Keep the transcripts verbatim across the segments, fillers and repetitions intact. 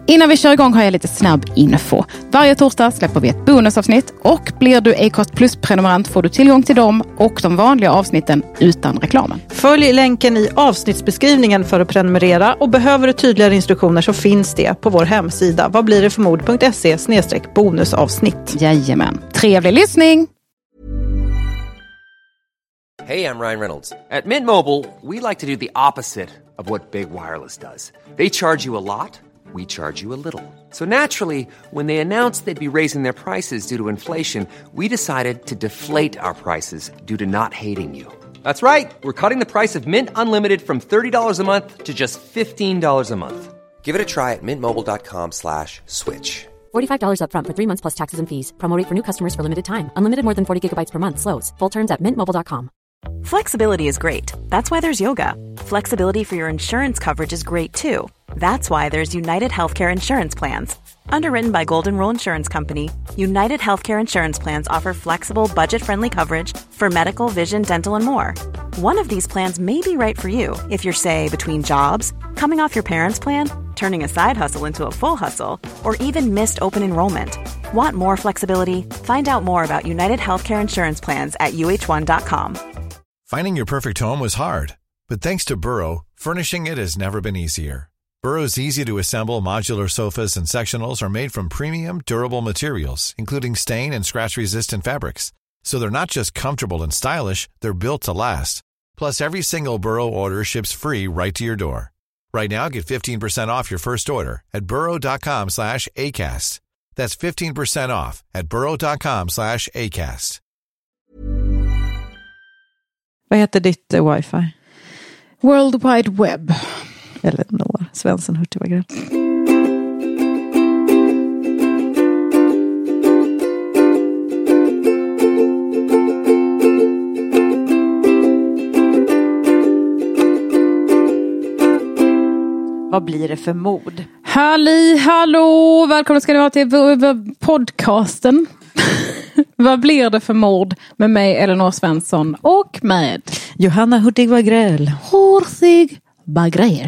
Innan vi kör igång har jag lite snabb info. Varje torsdag släpper vi ett bonusavsnitt och blir du Acast Plus-prenumerant får du tillgång till dem och de vanliga avsnitten utan reklamen. Följ länken i avsnittsbeskrivningen för att prenumerera och behöver du tydligare instruktioner så finns det på vår hemsida vad blir det för mod punkt se slash bonusavsnitt. Jajamän. Trevlig lyssning! Hey, I'm Ryan Reynolds. At Mint Mobile, we like to do the opposite of what Big Wireless does. They charge you a lot. We charge you a little. So naturally, when they announced they'd be raising their prices due to inflation, we decided to deflate our prices due to not hating you. That's right. We're cutting the price of Mint Unlimited from thirty dollars a month to just fifteen dollars a month. Give it a try at mintmobile.com slash switch. forty-five dollars up front for three months plus taxes and fees. Promo rate for new customers for limited time. Unlimited more than forty gigabytes per month slows. Full terms at mint mobile dot com. Flexibility is great. That's why there's yoga. Flexibility for your insurance coverage is great too. That's why there's United Healthcare Insurance Plans. Underwritten by Golden Rule Insurance Company, United Healthcare Insurance Plans offer flexible, budget-friendly coverage for medical, vision, dental, and more. One of these plans may be right for you if you're, say, between jobs, coming off your parents' plan, turning a side hustle into a full hustle, or even missed open enrollment. Want more flexibility? Find out more about United Healthcare Insurance Plans at U H one dot com. Finding your perfect home was hard, but thanks to Burrow, furnishing it has never been easier. Burrow's easy-to-assemble modular sofas and sectionals are made from premium, durable materials, including stain and scratch-resistant fabrics. So they're not just comfortable and stylish, they're built to last. Plus, every single Burrow order ships free right to your door. Right now, get fifteen percent off your first order at burrow.com slash ACAST. That's fifteen percent off at burrow.com slash ACAST. Vad heter ditt uh, wifi? World Wide Web. Eller Noah Svensson Hurtig Wagrell. Vad blir det för mod? Halli, hallå! Välkomna ska ni vara till v- v- podcasten. Vad blir det för mord med mig, Elinor Svensson, och med Johanna Hurtig Wagrell. Hurtig Wagrell.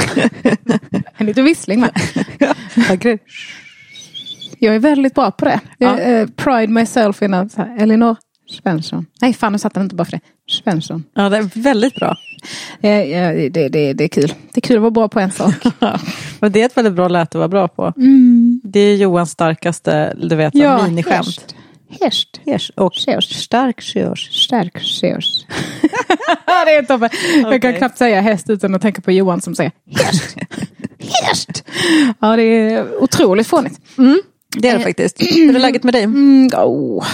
En liten vissling med. Wagrell. Jag är väldigt bra på det. Jag Ja. uh, pride myself in att Elinor Svensson. Nej, fan, nu satt den inte bara för det. Svensson. Ja, det är väldigt bra. Ja, ja, det, det, det är kul. Det är kul att vara bra på en sak. Men det är ett väldigt bra läte att vara bra på. Mm. Det är Johans starkaste, du vet, ja, miniskämt. Häst. Häst. Och stark körs. Stark körs. Det är toppen. Okay. Jag kan knappt säga häst utan att tänka på Johan som säger häst. Häst. Ja, det är otroligt fånigt. Mm, det är det faktiskt. Hur är läget med dig? Mm, oh.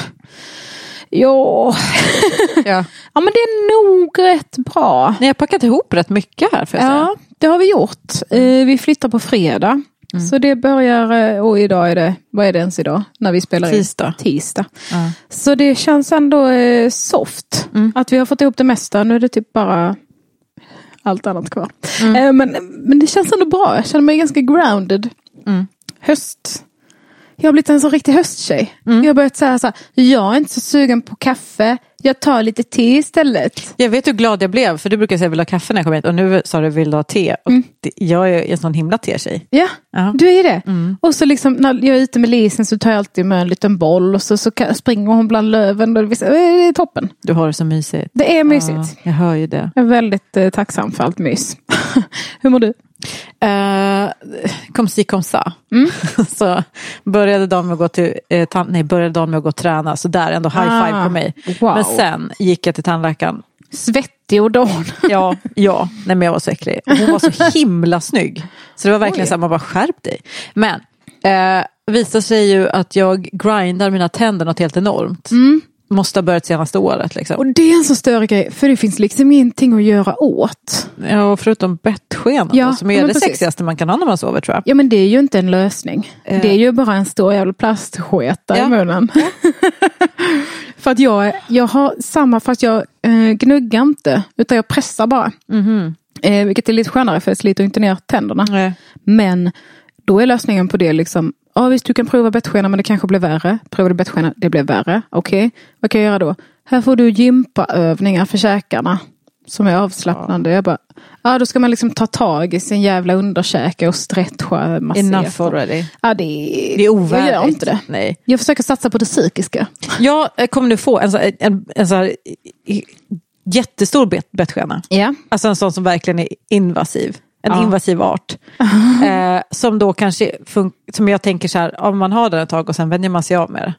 Jo. Ja. Ja, men det är nog rätt bra. Ni har packat ihop rätt mycket här, för jag säga. Ja, det har vi gjort. Vi flyttar på fredag. Mm. Så det börjar, och idag är det, vad är det ens idag? När vi spelar Tisdag. in? Tisdag. Ja. Så det känns ändå eh, soft. Mm. Att vi har fått ihop det mesta. Nu är det typ bara allt annat kvar. Mm. Eh, men, men det känns ändå bra. Jag känner mig ganska grounded. Mm. Höst. Jag har blivit en sån riktig hösttjej. Mm. Jag har börjat säga så här, jag är inte så sugen på kaffe. Jag tar lite te istället. Jag vet hur glad jag blev, för du brukar säga vill ha kaffe när jag kommer hit. Och nu sa du vill ha te. Och mm. det, jag är en sån himla te-tjej. Ja, ja, du är det. Mm. Och så liksom när jag är ute med Lisen så tar jag alltid med en liten boll. Och så, så springer hon bland löven. Och det är toppen. Du har det så mysigt. Det är mysigt. Ja, jag hör ju det. Jag är väldigt eh, tacksam för allt mys. Hur mår du? Uh, kom si kom sa. Mm. Så började dagen med att gå till eh, tan- nej, började dagen med att gå och träna, så där ändå high five ah, på mig. Wow. Men sen gick jag till tandläkaren. Svettig och dan. Ja, ja, nej, men jag var så äcklig. Och hon var så himla snygg. Så det var verkligen så att man bara skärp dig. Men eh, visar sig ju att jag grindar mina tänder något helt enormt. Mm. Måste ha börjat senaste året liksom. Och det är en så större grej, för det finns liksom ingenting att göra åt. Ja, förutom bettskenan, ja, som är det precis. sexigaste man kan ha när man sover, tror jag. Ja, men det är ju inte en lösning. Uh. Det är ju bara en stor jävla plastsketa ja. i munnen. Ja. För att jag, jag har samma, fast jag eh, gnuggar inte, utan jag pressar bara. Mm-hmm. Eh, vilket är lite skönare, för jag sliter inte ner tänderna. Uh. Men då är lösningen på det liksom, ja visst, du kan prova bettskena, men det kanske blir värre. Prova bettskena, det blir värre. Okej, okay. Vad kan jag göra då? Här får du gympaövningar för käkarna. som är avslappnande. Ja. Jag bara, ja, då ska man liksom ta tag i sin jävla underkäke och stretcha massivt. Enough already. Ja, det, det är ovärdigt. Jag gör inte det. Nej. Jag försöker satsa på det psykiska. Jag kommer nu få en, en, en, en så här jättestor bet, bettskena. Ja. Alltså en sån som verkligen är invasiv. En ja. invasiv art. eh, som då kanske, fun- som jag tänker så här, om man har den ett tag och sen vänjer man sig av med det.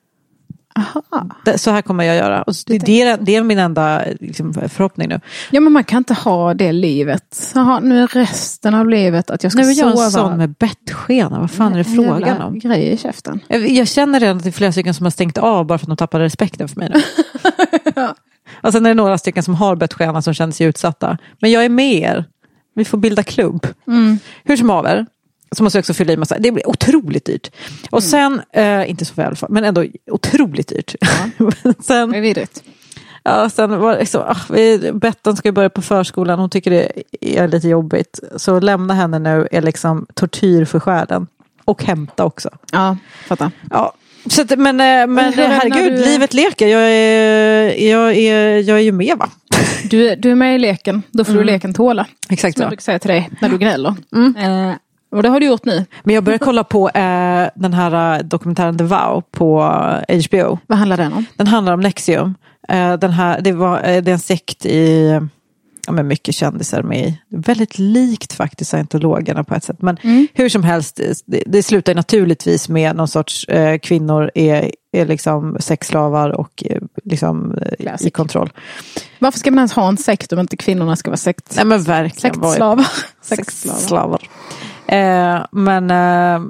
Aha. det så här kommer jag göra. Och det, det, är, det är min enda liksom, förhoppning nu. Ja, men man kan inte ha det livet. Aha, nu är resten av livet att jag ska Nej, sova. Jag en sån med bettskena. Vad fan är det frågan om? Grej i käften. Jag, jag känner redan att det är flera stycken som har stängt av bara för att de tappade respekten för mig nu. ja. Och sen är det några stycken som har bettskena som känner sig utsatta. Men jag är med er. Vi får bilda klubb. Mm. Hur som haver. Så måste jag också fylla i massa. Det blir otroligt dyrt. Och sen, mm. eh, inte så väl, men ändå otroligt dyrt. Ja. sen, det är vidrigt. Ja, sen var det så, ah, vi, Bettan ska ju börja på förskolan. Hon tycker det är lite jobbigt. Så lämna henne nu är liksom tortyr för själen. Och hämta också. Ja, fattar. Ja. Så att, men men, men herregud, du... livet leker. Jag är, jag, är, jag är ju med, va? Du, du är med i leken. Då får mm. du leken tåla. Exakt så. Jag brukar säga till dig när du gnäller. Mm. Eh, och det har du gjort nu. Men jag börjar kolla på eh, den här dokumentären The Vow på H B O. Vad handlar den om? Den handlar om Nexium. Eh, den här, det, var, eh, det är en sekt i... Ja, men mycket kändisar med i. Väldigt likt faktiskt scientologerna på ett sätt. Men mm. hur som helst, det, det slutar naturligtvis med någon sorts eh, kvinnor är, är liksom sexslavar och eh, liksom eh, i kontroll. Varför ska man ens ha en sekt om inte kvinnorna ska vara sekt? Nej, men verkligen. Sektslavar. Sexslavar. Eh, men eh,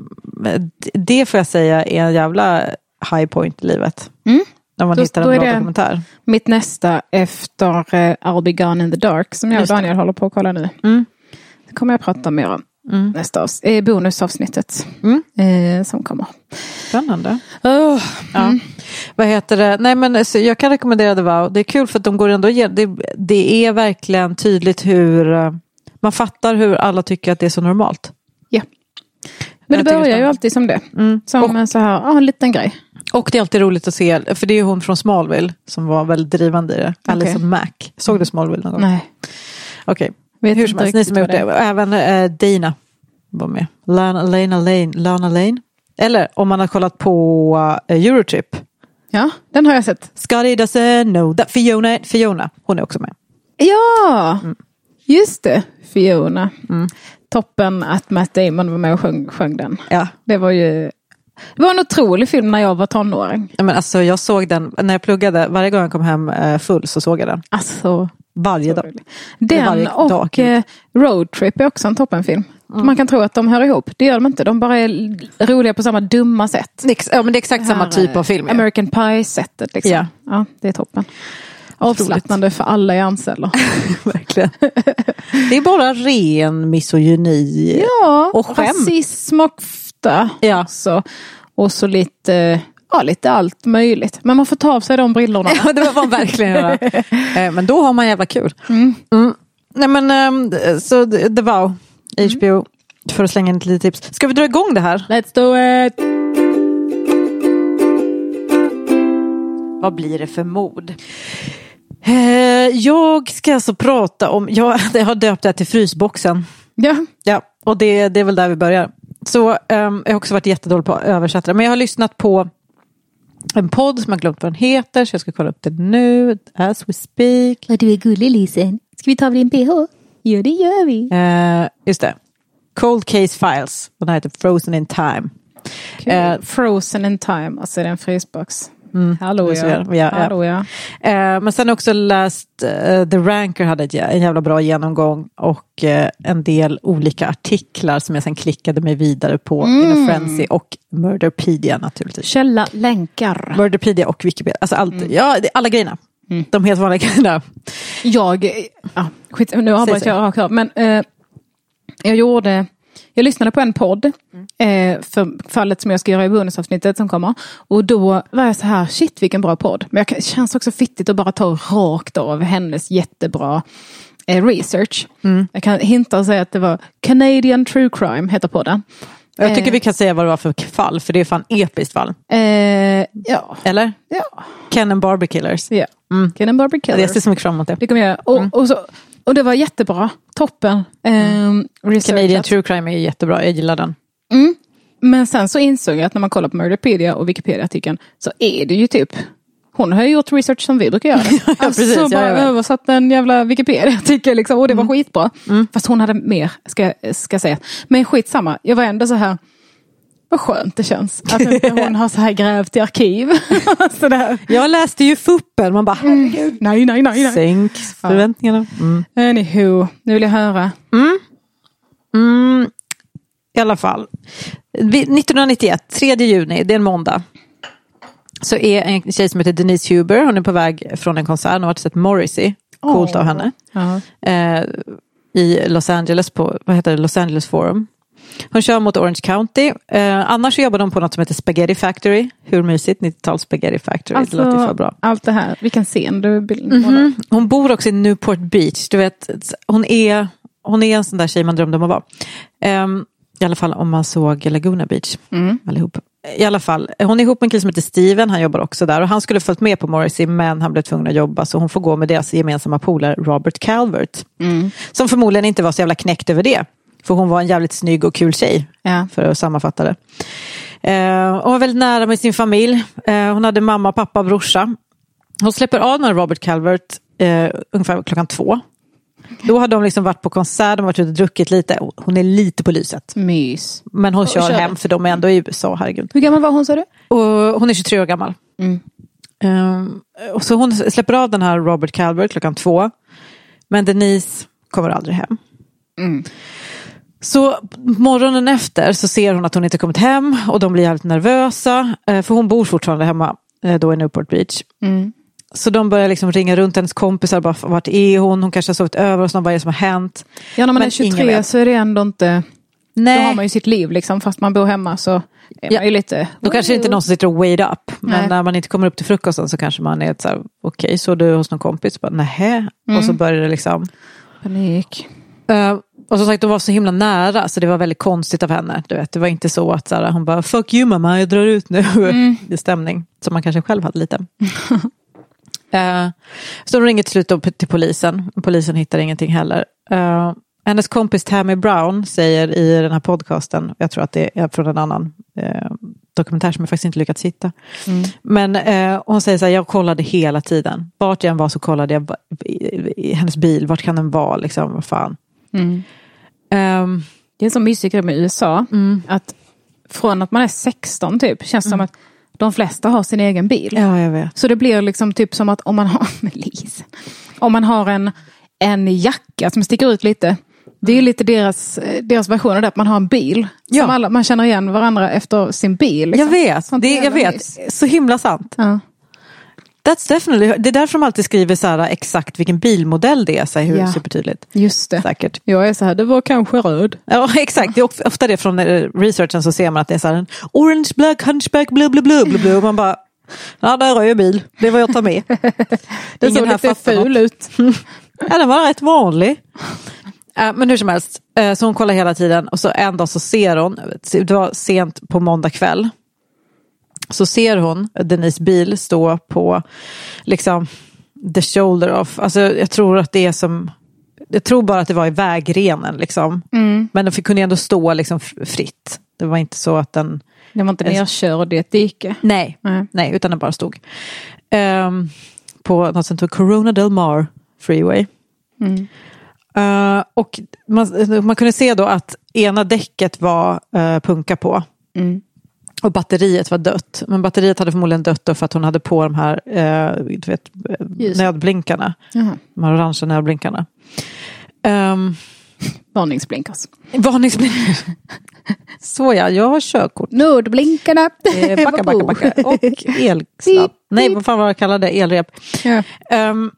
det får jag säga är en jävla high point i livet. Mm. När man då, hittar en bra dokumentär. Mitt nästa efter uh, I'll be gone in the dark som jag och Daniel håller på att kolla nu. Mm. Det kommer jag prata mer om mm. nästa avs- eh, bonusavsnittet mm. eh, som kommer. Spännande. Oh. Ja. Mm. Vad heter det? Nej, men så jag kan rekommendera det. Var. Det är kul för att de går ändå igen. Det, det är verkligen tydligt hur uh, man fattar hur alla tycker att det är så normalt. Ja. Men det börjar ju alltid som det. Mm. Som och, en så här, ah, en liten grej. Och det är alltid roligt att se, för det är hon från Smallville som var väldigt drivande i det. Okay. Alison Mack. Såg du Smallville någon gång? Nej. Okej. Okay. Hur som helst, ni som har gjort det. det. Även äh, Dana var med. Lana, Lana Lane. Lana Lane. Eller om man har kollat på uh, Eurotrip. Ja, den har jag sett. Scotty doesn't know that Fiona, Fiona, hon är också med. Ja, mm. just det. Fiona. Mm. Toppen att Matt Damon var med och sjöng, sjöng den. Ja. Det var ju... Det var en otrolig film när jag var tonåring. Ja, men alltså, jag såg den, när jag pluggade, varje gång jag kom hem eh, full så såg jag den. Alltså, varje dag. Den varje och dag. Eh, Road Trip är också en toppenfilm. Mm. Man kan tro att de hör ihop. Det gör de inte. De bara är roliga på samma dumma sätt. Ja, men det är exakt samma typ av film. American Pie-sättet liksom. Ja. Ja, det är toppen. Avslappnande för alla hjärnceller. Verkligen. Det är bara ren misogyni. Ja, och skämt. Rasism och ja. Så, och så lite, ja, lite allt möjligt. Men man får ta av sig de brillorna. Ja, det var man verkligen göra. Men då har man jävla kul. Mm. Mm. Nej, men så det var H B O mm. för att slänga in ett litet tips. Ska vi dra igång det här? Let's do it! Vad blir det för mod? Jag ska alltså prata om, jag, jag har döpt det här till frysboxen. Ja. Ja, och det, det är väl där vi börjar. Så um, jag har också varit jättedålig på att översätta. Men jag har lyssnat på en podd som jag glömt vad den heter. Så jag ska kolla upp det nu. As we speak. Och du är gullig, Lisen. Ska vi ta av din P H? Ja, det gör vi. Uh, just det. Cold Case Files. Och den heter Frozen in Time. Okay. Uh, Frozen in Time. Alltså det är en frysbox. Mm. Hallå ja. Ja, ja. Hallå, ja. Uh, men sen har jag också läst uh, The Ranker hade ett, en jävla bra genomgång och uh, en del olika artiklar som jag sen klickade mig vidare på mm. inom Frenzy och Murderpedia naturligtvis. Källa, länkar. Murderpedia och Wikipedia. Alltså allt, mm. ja, alla grejerna. Mm. De helt vanliga grejerna. Jag, ja, skit, nu avbryter jag rakt av, men uh, jag gjorde... Jag lyssnade på en podd mm. eh, för fallet som jag ska göra i bonusavsnittet som kommer. Och då var jag så här, shit vilken bra podd. Men det känns också fittigt att bara ta rakt av hennes jättebra eh, research. Mm. Jag kan hinta och säga att det var Canadian True Crime heter podden. Jag tycker eh. vi kan säga vad det var för fall, för det är fan episkt fall. Eh, ja. Eller? Ja. Ken and Barbie Killers. Ja. Mm. Ken and Barbie Killers. Jag ser så mycket fram emot det. Det kommer jag göra. Och, mm. och, så, och det var jättebra. Toppen. Mm. Eh, Canadian True Crime är jättebra. Jag gillar den. Mm. Men sen så insåg jag att när man kollar på Murderpedia och Wikipedia-artikeln så är det ju typ... Hon har ju gjort research som vi brukar göra. ja, precis, alltså bara översatt en jävla Wikipedia-artikel liksom, och det var mm. skitbra. Mm. Fast hon hade mer, ska jag ska säga. Men skitsamma, jag var ändå så här... Vad skönt det känns. Att inte hon har så här grävt i arkiv. så där. Jag läste ju Fuppen. Man bara, mm. nej, nej, nej, nej. Sänk förväntningarna. Mm. Anywho, nu vill jag höra. Mm. Mm. I alla fall. nittonhundranittioett, tredje juni, det är en måndag. Så är en tjej som heter Denise Huber. Hon är på väg från en konsert. Hon har varit sett Morrissey. Coolt oh. av henne. Uh-huh. Eh, I Los Angeles på, vad heter det? Los Angeles Forum. Hon kör mot Orange County. Eh, annars jobbar de på något som heter Spaghetti Factory. Hur mysigt? nittio-tals Spaghetti Factory. Alltså, det låter för bra. Allt det här. Vilken scen du bilden mm-hmm. Hon bor också i Newport Beach. Du vet, hon är, hon är en sån där tjej man drömde om att vara. Eh, I alla fall om man såg Laguna Beach. Mm. Allihop. I alla fall, hon är ihop med en kille som heter Steven. Han jobbar också där. Och han skulle följt med på Morrissey, men han blev tvungen att jobba. Så hon får gå med deras gemensamma polare Robert Calvert. Mm. Som förmodligen inte var så jävla knäckt över det. För hon var en jävligt snygg och kul tjej. Ja. För att sammanfatta det. Eh, hon var väldigt nära med sin familj. Eh, hon hade mamma, pappa, brorsa. Hon släpper av med Robert Calvert eh, ungefär klockan två. Då hade de liksom varit på konsert, de har varit ute och druckit lite. Hon är lite på lyset. Mys. Men hon kör, kör hem för de är ändå i U S A, herregud. Hur gammal var hon, sa du? Och hon är tjugotre år gammal. Mm. Um, och så hon släpper av den här Robert Calvert klockan två. Men Denise kommer aldrig hem. Mm. Så morgonen efter så ser hon att hon inte kommit hem. Och de blir helt nervösa. För hon bor fortfarande hemma då i Newport Beach. Mm. Så de börjar liksom ringa runt hennes kompisar. Bara, vart är hon? Hon kanske har sovit över och så. Vad är det som har hänt? Ja, när man Men är tjugotre så är det ändå inte... Nej. Då har man ju sitt liv liksom. Fast man bor hemma så är ja. man ju lite... Då kanske det inte är någon som sitter och wait up. Men nej. När man inte kommer upp till frukosten så kanske man är så här... Okej, okay, så du hos någon kompis? Bara, nähä. Mm. Och så börjar det liksom... Panik. Uh, och som sagt, de var så himla nära. Så det var väldigt konstigt av henne. Du vet. Det var inte så att så här, hon bara... Fuck you mamma, jag drar ut nu. Mm. Det är stämning. Som man kanske själv hade lite. Uh, så de ringer till slut upp till polisen. Polisen hittar ingenting heller. Uh, hennes kompis Tammy Brown säger i den här podcasten, jag tror att det är från en annan uh, dokumentär som jag faktiskt inte lyckats hitta. Mm. Men uh, hon säger så här, jag kollade hela tiden. Vart jag än var så kollade jag i, i, i hennes bil. Vart kan den vara? Liksom, vad fan. Mm. Um, det är så mysigt med U S A. Mm. Att från att man är sexton typ, känns mm. som att de flesta har sin egen bil. Ja, jag vet. Så det blir liksom typ som att om man har Melise, om man har en, en jacka som sticker ut lite. Det är lite deras, deras version av det, att man har en bil. Ja. Som alla, man känner igen varandra efter sin bil. Liksom. Jag vet, det, jag vet. Nice. Så himla sant. Ja. That's definitely, det är därför de alltid skriver så här, exakt vilken bilmodell det är, så här, hur ja. supertydligt. Just det. Säkert. Jag är så här, det var kanske röd. Ja, exakt. Det är ofta det från researchen, så ser man att det är så här en orange, black, hunchback, blu, blu, blu, blu, blu. Och man bara, ja, där är ju bil. Det var jag tar med. Det såg lite ful ut. Ja, den var rätt vanlig. Uh, men hur som helst, uh, så hon kollar hela tiden. Och så en dag så ser hon, det var sent på måndag kväll. Så ser hon Denise bil stå på liksom the shoulder off. Alltså jag tror att det är som, jag tror bara att det var i vägrenen liksom. Mm. Men den kunde ändå stå liksom fritt. Det var inte så att den... Det var inte nerkörd i ett dike. Nej, mm. nej, utan den bara stod. Um, på något som heter Corona del Mar Freeway. Mm. Uh, och man, man kunde se då att ena däcket var uh, punka på. Mm. Och batteriet var dött. Men batteriet hade förmodligen dött då för att hon hade på de här uh, du vet, nödblinkarna. Uh-huh. De här orangea nödblinkarna. Um, Varningsblinkers. Varningsblinkers. Så ja, jag har körkort. Nödblinkarna. Eh, backa, backa, backa. Och elsladd. Nej, vad fan var det jag kallade det? Elrep. Ja. Um,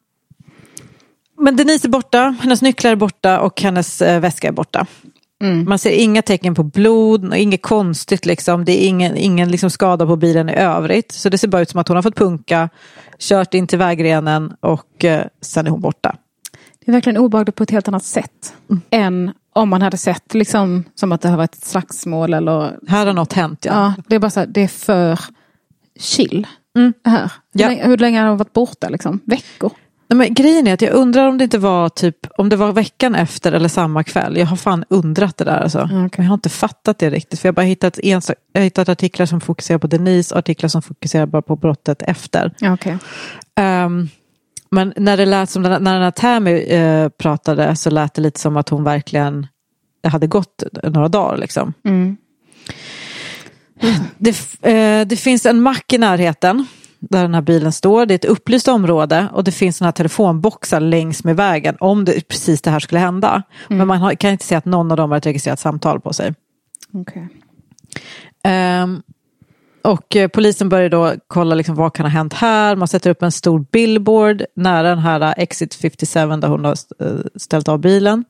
men Denise är borta. Hennes nycklar är borta. Och hennes uh, väska är borta. Mm. Man ser inga tecken på blod. Inget konstigt liksom. Det är ingen, ingen liksom skada på bilen i övrigt. Så det ser bara ut som att hon har fått punka. Kört in till vägrenen. Och uh, sen är hon borta. Det är verkligen obehagligt på ett helt annat sätt. Mm. Än om man hade sett liksom som att det har varit ett slagsmål eller... Här har något hänt, ja. Ja, det är bara så här, det är för chill. Mm. Det här. Ja. Hur, länge, hur länge har de varit borta liksom? Veckor? Nej, men grejen är att jag undrar om det inte var typ, om det var veckan efter eller samma kväll. Jag har fan undrat det där alltså. Okay. Men jag har inte fattat det riktigt. För jag har bara hittat, en, jag har hittat artiklar som fokuserar på Denise och artiklar som fokuserar bara på brottet efter. Okay. Um, men när det lät som, när den här Tammy uh, pratade så lät det lite som att hon verkligen hade gått några dagar liksom. Mm. Det, uh, det finns en mack i närheten där den här bilen står. Det är ett upplyst område och det finns såna här telefonboxar längs med vägen om det, precis det här skulle hända. Mm. Men man har, kan inte se att någon av dem har ett registrerat samtal på sig. Okay. Um, och eh, polisen börjar då kolla liksom, vad kan ha hänt här. Man sätter upp en stor billboard nära den här Exit femtiosju där hon har ställt av bilen.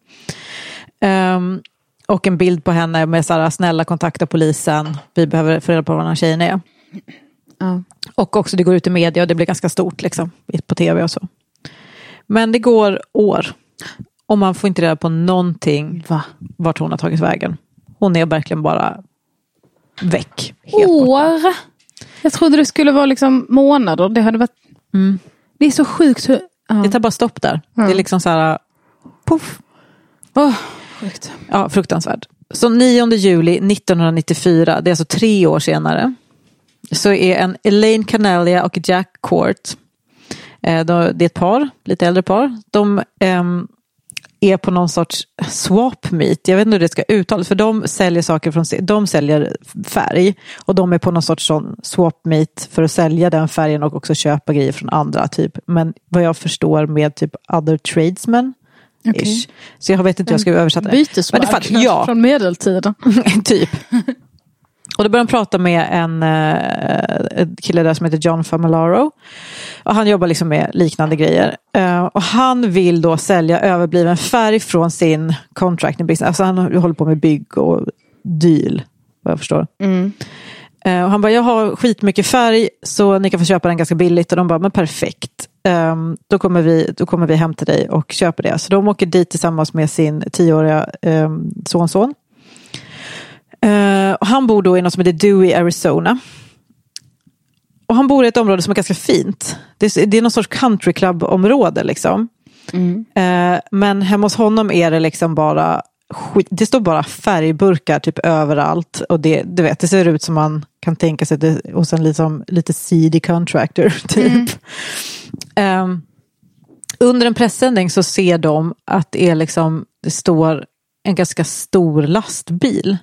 Um, och en bild på henne med så här, snälla kontakta polisen. Vi behöver få reda på vad den här tjejen är. Ja. Och också det går ut i media och det blir ganska stort liksom, på tv och så. Men det går år och man får inte reda på någonting. Va? Vart hon har tagit vägen. Hon är verkligen bara väck. Helt år? Borta. Jag trodde det skulle vara liksom månader. Det hade varit... Mm. Det är så sjukt. Hur... Ja. Det tar bara stopp där. Ja. Det är liksom så här... Puff. Oh, sjukt. Ja, fruktansvärt. Så nionde juli nittonhundranittiofyra, det är alltså tre år senare, så är en Elaine Canellia och Jack Court, eh, det är ett par, lite äldre par, de eh, är på någon sorts swap meet. Jag vet inte hur det ska uttalas, för de säljer saker från, de säljer färg och de är på någon sorts sån swap meet för att sälja den färgen och också köpa grejer från andra typ. Men vad jag förstår med typ other tradesmen. Okay. Så jag vet inte hur jag ska översätta det. Bytesmarknad ja. Från medeltiden. Typ. Och då började de prata med en uh, kille där som heter John Familaro. Och han jobbar liksom med liknande grejer. Uh, och han vill då sälja överbliven färg från sin contracting business. Alltså han håller på med bygg och dyl, vad jag förstår. Mm. Uh, och han bara, jag har skitmycket färg så ni kan få köpa den ganska billigt. Och de bara, men perfekt. Um, då, kommer vi, då kommer vi hem till dig och köper det. Så de åker dit tillsammans med sin tioåriga um, sonson. Uh, och han bor då i något som heter Dewey, Arizona. Och han bor i ett område som är ganska fint. Det är, det är någon sorts country club-område liksom. Mm. Uh, men hemma hos honom är det liksom bara skit, det står bara färgburkar typ överallt. Och det, du vet, det ser ut som man kan tänka sig det, hos en liksom, lite seedy contractor typ. Mm. Um, under en pressändning så ser de att det är liksom, det står en ganska stor lastbil.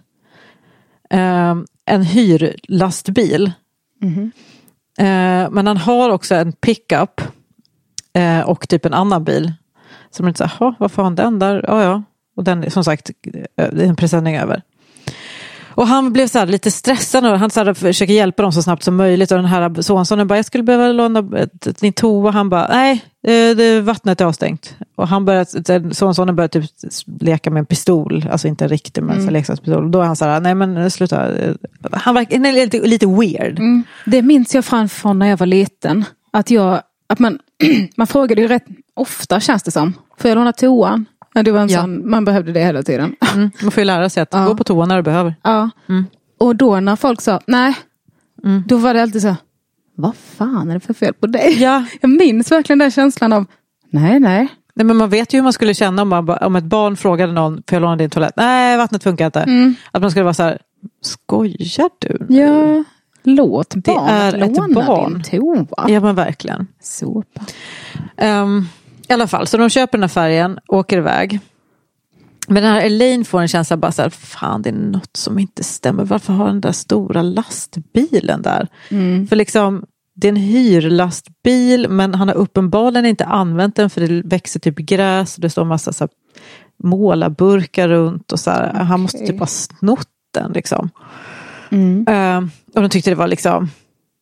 Um, en hyrlastbil. Mm-hmm. Uh, men han har också en pickup uh, och typ en annan bil. Så man inte säger, jaha, varför har han den där? Ja, ja. Och den, som sagt, det är en presenning över. Och han blev så här lite stressad och han så här försöker hjälpa dem så snabbt som möjligt. Och den här sonsonen bara, jag skulle behöva låna din toa. Han bara, nej, det, vattnet är avstängt. Och han började, sonsonen började typ leka med en pistol. Alltså inte en riktig, men mm. en leksakspistol. Och då är han så här, nej men sluta. Han var lite, lite weird. Mm. Det minns jag framför när jag var liten. Att jag, att man, man frågade ju rätt ofta, känns det som. Får jag låna toan? Ja, det var en ja. sån, man behövde det hela tiden. Mm, man får ju lära sig att ja. gå på toa när du behöver. Ja. Mm. Och då när folk sa nej, mm. då var det alltid så, vad fan är det för fel på dig? Ja. Jag minns verkligen den känslan av, nej, nej. Nej, men man vet ju hur man skulle känna om, man, om ett barn frågade någon, får jag låna din toalett? Nej, vattnet funkar inte. Mm. Att man skulle vara så här, skojar du nu? Ja, låt barn det är låna ett barn. Din toa. Ja, men verkligen. Såpa. Um, I alla fall, så de köper den här färgen, åker iväg. Men den här Elaine får en känsla bara så här, fan det är något som inte stämmer. Varför har den där stora lastbilen där? Mm. För liksom, det är en hyrlastbil, men han har uppenbarligen inte använt den för det växer typ gräs och det står en massa så här målarburkar runt och så här, okay. Han måste typ ha snott den liksom. Mm. Uh, och de tyckte det var liksom,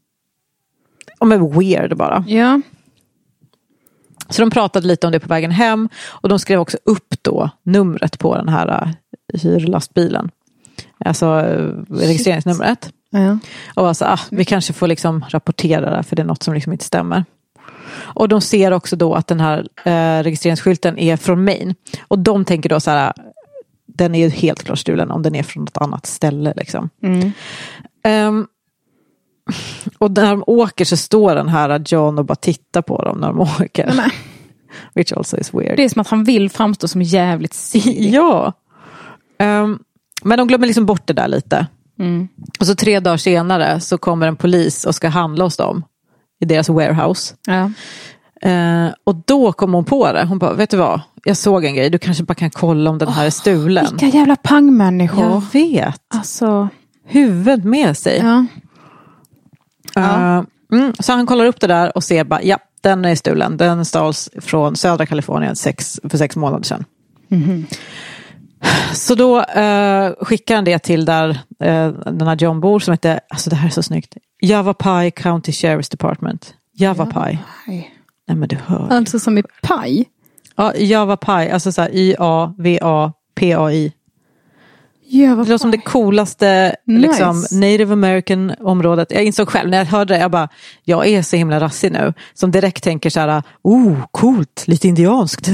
om oh, weird bara. Ja. Så de pratade lite om det på vägen hem. Och de skrev också upp då numret på den här uh, hyrlastbilen. Alltså uh, registreringsnumret. Ja. Och alltså, ah, vi kanske får liksom rapportera det. För det är något som liksom inte stämmer. Och de ser också då att den här uh, registreringsskylten är från Maine. Och de tänker då så här. den är ju helt klart stulen om den är från något annat ställe liksom. Mm. Um, och när de åker så står den här John och bara tittar på dem när de åker. Nej. Which also is weird. Det är som att han vill framstå som jävligt sig. Ja. Um, men de glömmer liksom bort det där lite. Mm. Och så tre dagar senare så kommer en polis och ska handla hos dem i deras warehouse. Ja. Uh, och då kom hon på det. Hon bara, vet du vad? Jag såg en grej. Du kanske bara kan kolla om den här oh, är stulen. Vilka jävla pangmänniskor. Jag vet. Alltså. Huvudet med sig. Ja. Uh, mm, så han kollar upp det där och ser bara, ja, den är stulen. Den stals från södra Kalifornien sex, för sex månader sedan. Mm-hmm. Så då uh, skickar han det till där uh, den här John bor som heter, alltså det här är så snyggt, Yavapai County Sheriff's Department. Yavapai. Yavapai. Nej men du hör. Alltså som i paj? Ja, Yavapai, alltså så här Y A V A P A I. Yavapai. Det låter som det coolaste nice. liksom, Native American området. Jag insåg själv när jag hörde det, jag bara, jag är så himla rassig nu. Som direkt tänker så här, oh, coolt, lite indianskt.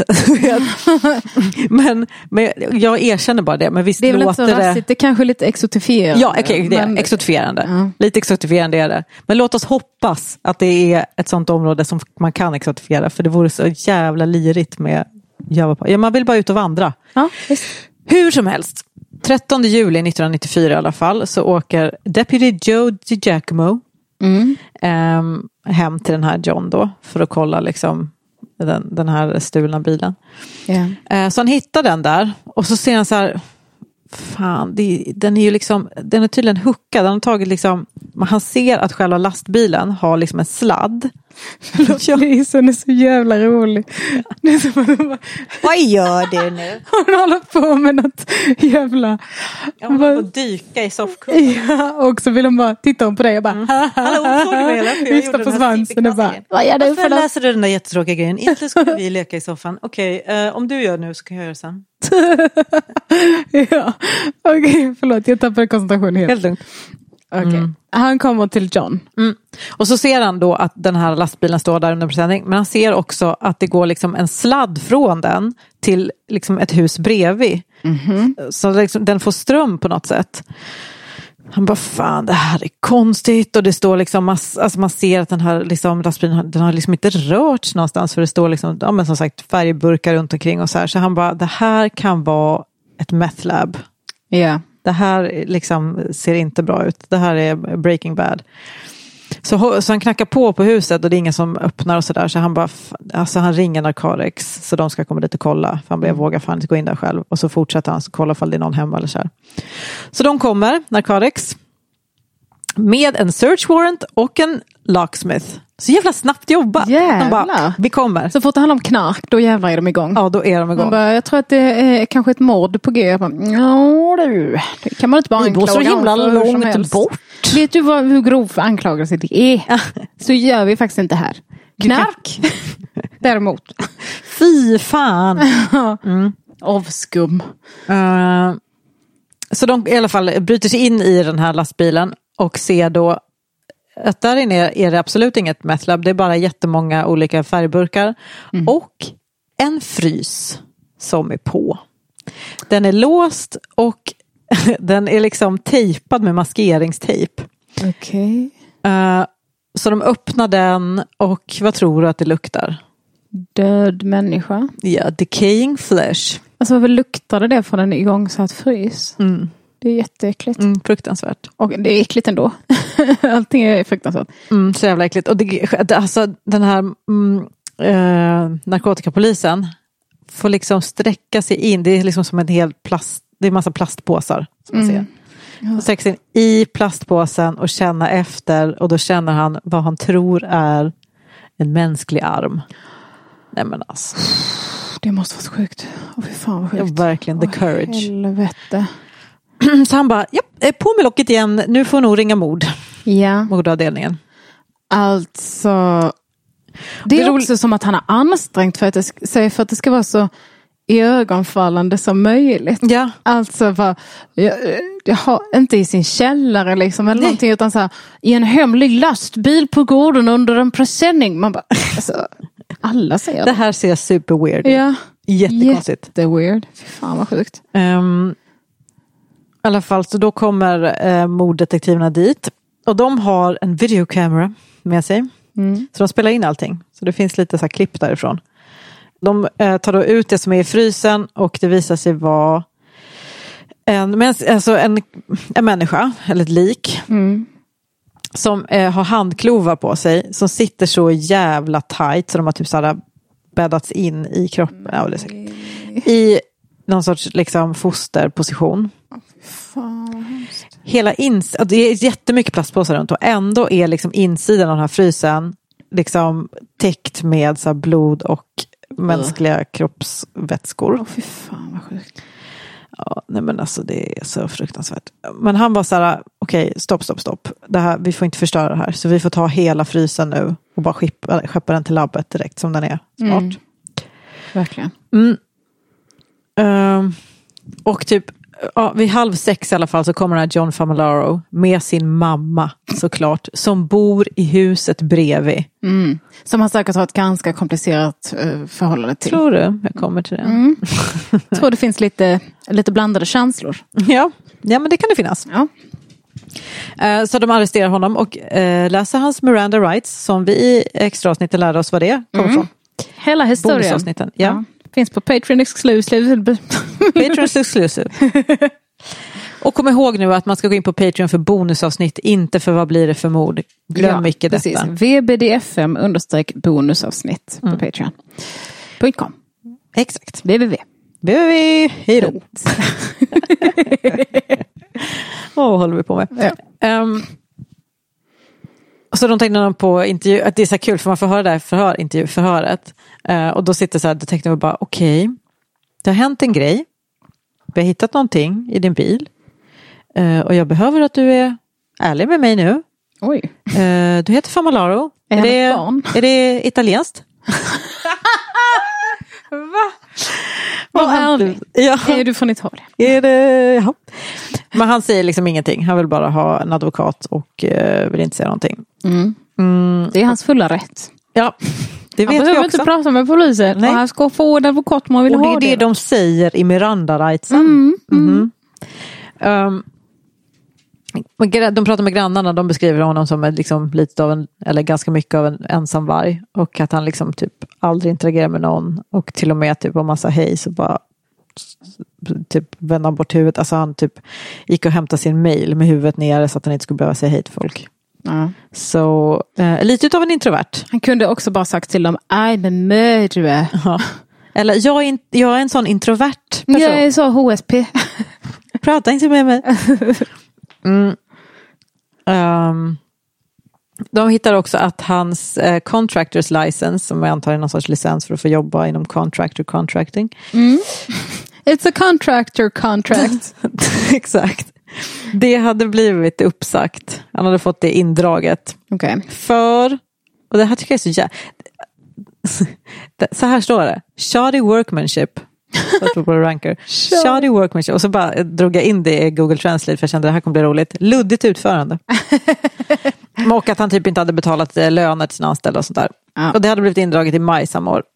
men, men jag erkänner bara det. Men visst det är väl låter inte så det... rassigt, det är kanske lite exotifierande. Ja, okay, det är men... exotifierande. Ja. Lite exotifierande är det. Men låt oss hoppas att det är ett sånt område som man kan exotifiera. För det vore så jävla lirigt med Java. Ja, man vill bara ut och vandra. Ja, visst. Hur som helst. trettonde juli nittonhundranittiofyra i alla fall så åker Deputy Joe DiGiacomo mm. um, hem till den här John då för att kolla liksom den, den här stulna bilen. Yeah. Uh, så han hittar den där och så ser han så här, fan, det, den är ju liksom, den är tydligen huckad. Han har tagit liksom, han ser att själva lastbilen har liksom en sladd. Lisen är så jävla rolig. Det är som att bara, vad gör du nu? Hon håller på med något jävla... Jag håller på att dyka i soffkurvan. Ja, och så vill hon bara titta på dig och bara... Mm. Hallå, såg du mig eller? Vifta på svansen och bara... Vad gör du för Varför något? läser du den där jättetråkiga grejen? Egentligen skulle vi leka i soffan. Okej, okay, uh, om du gör nu så kan jag göra sen. Ja, okej, okay, förlåt. Jag tappade koncentrationen helt. Helt lugnt. Okay. Mm. Han kommer till John. Mm. Och så ser han då att den här lastbilen står där under försäljning. Men han ser också att det går liksom en sladd från den till liksom ett hus bredvid. Mm-hmm. Så liksom, den får ström på något sätt. Han bara, fan, det här är konstigt. Och det står liksom, mass, alltså man ser att den här liksom, lastbilen den har liksom inte rörts någonstans. För det står liksom, ja, men som sagt, färgburkar runt omkring och så här. Så han bara, det här kan vara ett meth lab. Ja. Yeah. Det här liksom ser inte bra ut. Det här är Breaking Bad. Så, så han knackar på på huset och det är ingen som öppnar och sådär. Så han bara, alltså han ringer Narcotics så de ska komma dit och kolla. För han bara, jag vågar fan inte gå in där själv. Och så fortsätter han kolla ifall det är någon hemma eller så här. Så de kommer, Narcotics, med en search warrant och en locksmith. Så jävla snabbt jobbat. De bara, vi kommer. Så fort det handlar om knark, då jävlar är de igång. Ja, då är de igång. Bara, jag tror att det är kanske ett mord på G. Jag bara, ja du, det kan man inte bara anklaga. Det går så himla långt bort. Vet du vad, hur grov anklagelse det är? Så gör vi faktiskt inte här. Knark, däremot. Fy fan. Mm. Avskum. Uh, så de i alla fall bryter sig in i den här lastbilen och ser då att där inne är det absolut inget meth lab. Det är bara jättemånga olika färgburkar. Mm. Och en frys som är på. Den är låst och den är liksom tejpad med maskeringstejp. Okej. Okay. Uh, så de öppnar den och vad tror du att det luktar? Död människa. Ja, decaying flesh. Alltså vad luktar det från en igångsatt frys? Mm. Det är jätteäckligt. Mm, fruktansvärt. Och det är äckligt ändå. Allting är fruktansvärt. Mm, så jävla äckligt. Och det, alltså den här mm, eh, narkotikapolisen får liksom sträcka sig in. Det är liksom som en hel plast. Det är en massa plastpåsar som man mm. ser. Ja. Sträcka sig in i plastpåsen och känna efter. Och då känner han vad han tror är en mänsklig arm. Nej men alltså. Det måste vara så sjukt. Åh, fy fan vad sjukt. Ja, verkligen, the courage. Åh, helvete. Så han bara, ja, på med locket igen. Nu får nog ringa mord. Ja. Mordavdelningen. Alltså. Det är det också ro- som att han har ansträngt för att det, sig för att det ska vara så ögonfallande som möjligt. Ja. Alltså vad, jag, jag har inte i sin källare liksom eller Nej. någonting utan så här, i en hemlig lastbil på gården under en presenning. Man bara, alltså, alla säger det. Det här ser super weird ut. Ja. Jättekonstigt. Jätteweird. Fy fan vad sjukt. Um, I alla fall, så då kommer uh, morddetektiverna dit. Och de har en videokamera med sig. Mm. Så de spelar in allting. Så det finns lite så här klipp därifrån. De uh, tar då ut det som är i frysen. Och det visar sig vara en, alltså en, en människa. Eller ett lik. Mm. Som uh, har handklovar på sig. Som sitter så jävla tight. Så de har typ så här bäddats in i kroppen. Ja, det är säkert. I någon sorts liksom fosterposition. Fan vad hemskt. Hela ins- det är jättemycket plastpåsar runt och ändå är liksom insidan av den här frysen liksom täckt med så här blod och mänskliga uh. kroppsvätskor. Åh fy fan vad sjukt. Ja, nej men alltså det är så fruktansvärt. Men han var så här, okej, okay, stopp, stopp, stopp. Det här, vi får inte förstöra det här. Så vi får ta hela frysen nu och bara skippa, skeppa den till labbet direkt som den är snart. Mm. Verkligen. Mm. Um, och typ ja, vid halv sex i alla fall så kommer den här John Famularo med sin mamma såklart, som bor i huset bredvid. Mm. Som han säkert har ett ganska komplicerat uh, förhållande till. Tror du? Jag kommer till det. Mm. Jag tror det finns lite, lite blandade känslor. Ja. Ja, men det kan det finnas. Ja. Uh, så de arresterar honom och uh, läser hans Miranda rights som vi i extra avsnittet lärde oss vad det kommer mm. från. Hela historien. Bonusavsnitten. Ja. Ja. Finns på Patreon exclusive. Patreon exclusive. Och kom ihåg nu att man ska gå in på Patreon för bonusavsnitt, inte för vad blir det för mord. Glöm ja, icke detta. Precis. V B D F M understreck bonusavsnitt på mm. Patreon punkt com. Exakt. www. www. Hej då. Åh, vad håller vi på med? Ja. Um, så de tänkte de på intervju, att det är så kul för man får höra det här förhör, intervjuförhöret. Uh, och då sitter så här detektiven och bara okej, okay, det har hänt en grej. Vi har hittat någonting i din bil. Uh, och jag behöver att du är ärlig med mig nu. Oj. Uh, du heter Famularo. Är, är, det, barn? är det italienskt? Va? Vad ärlig. Ja. Är du från Italien? Är det, ja. Men han säger liksom ingenting. Han vill bara ha en advokat och uh, vill inte säga någonting. Mm. Mm. Det är hans fulla rätt. Ja, det vet vi också. Han behöver inte prata med polisen. Nej. Och han ska få en advokat om han vill och ha det. Och det är det de säger i Miranda-rightsen. Mm. Mm. Mm. Um, de pratar med grannarna. De beskriver honom som ett, liksom, lite av en, eller ganska mycket av en ensam varg. Och att han liksom typ aldrig interagerar med någon. Och till och med typ om man sa hej så bara typ vände han bort huvudet. Alltså han typ gick och hämtade sin mail med huvudet nere så att han inte skulle behöva säga hej till folk. Ja. Så eh, lite utav en introvert. Han kunde också bara sagt till dem I'm a murderer. Ja. Eller jag är, in, jag är en sån introvert person. Jag är så H S P. Prata inte med mig. Mm. Um, de hittar också att hans eh, contractors license, som jag antar är någon sorts licens för att få jobba inom contractor contracting. Mm. It's a contractor contract. Exakt. Det hade blivit uppsagt. Han hade fått det indraget. Okay. För, och det här tycker jag är så jä... Så här står det. Shoddy workmanship. Ranker. Shoddy workmanship. Och så bara drog jag in det i Google Translate för jag kände att det här kommer bli roligt. Luddigt utförande. Och att han typ inte hade betalat löner till sina anställda och sånt där. Ja. Och det hade blivit indraget i maj samma år.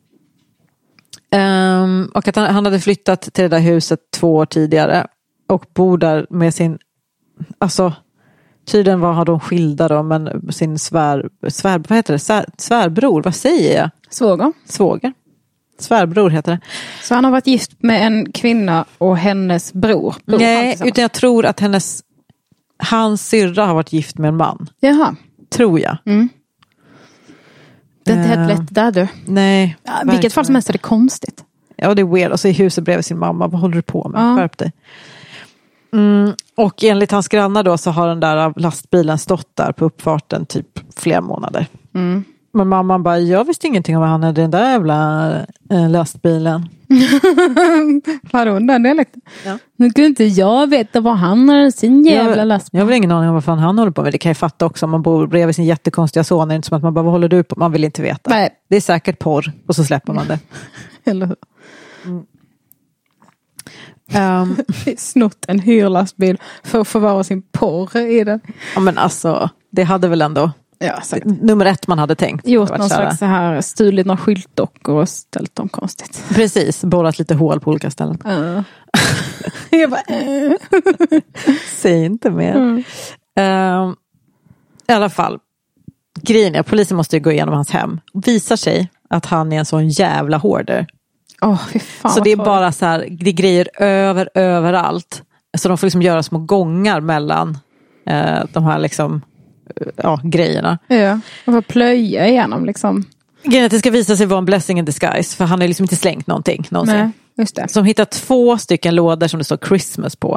Um, och att han, han hade flyttat till det där huset två år tidigare. Och bor där med sin, alltså tydligen var har de skilda då, men sin svär, svär vad heter det? Svär, svärbror, vad säger jag? Svåger. Svåger. Svärbror heter det. Så han har varit gift med en kvinna och hennes bror? bror Nej, utan jag tror att hennes, hans syrra har varit gift med en man. Jaha. Tror jag. Mm. Det är inte helt lätt där du. Nej. Ja, i vilket fall som helst är det konstigt. Ja, det är weird. Och så i huset bredvid sin mamma. Vad håller du på med? Ja. Skärp dig. Mm, och enligt hans grannar då så har den där lastbilen stått där på uppfarten typ flera månader. Mm. Men mamman bara, jag visste ingenting om vad han hade den där jävla äh, lastbilen. Vadå, den dialekten? Ja. Nu kunde inte jag veta vad han har sin jävla jag, lastbil. Jag har ingen aning om vad fan han håller på med. Det kan jag fatta också om man bor bredvid sin jättekonstiga son. Det är inte som att man bara, vad håller du på? Man vill inte veta. Nej. Det är säkert porr och så släpper man det. Eller hur? Mm. Um, snott en hyrlastbil för att förvara sin porr i den. Ja men alltså, det hade väl ändå Ja, säkert. Nummer ett man hade tänkt. Gjort någon slags så här, stulit några skyltdockor och ställt dem konstigt. Precis, borrat lite hål på olika ställen. Uh. Jag bara, uh. Säg inte mer. Mm. Uh, I alla fall, grejen är, polisen måste ju gå igenom hans hem. Visar sig att han är en sån jävla hoarder. Oh, fy fan, så det är bara så här, det är grejer över, överallt. Så de får liksom göra små gångar mellan uh, de här liksom ja, grejerna. Ja, och får plöja igenom liksom. Grejen är att det ska visa sig vara en blessing in disguise, för han har liksom inte slängt någonting någonsin. Nej, just det. Så de hittar två stycken lådor som det står Christmas på.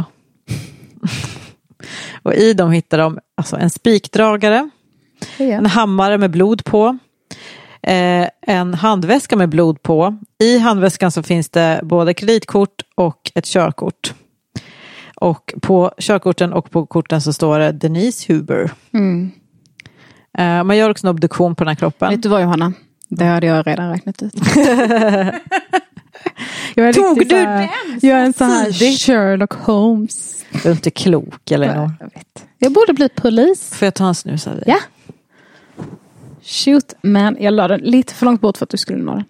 Och i dem hittar de alltså en spikdragare, ja. En hammare med blod på, eh, en handväska med blod på. I handväskan så finns det både kreditkort och ett körkort. Och på körkorten och på korten så står det Denise Huber. Mm. Uh, man gör också en obduktion på den här kroppen. Vet du vad, Johanna? Det hade jag redan räknat ut. jag Tog du den? Jag är en sån här Sherlock Holmes. Du är inte klok eller något. Jag vet. Jag borde bli polis. Får jag ta en snus av dig? Ja. Shoot, men jag la den lite för långt bort för att du skulle nå den.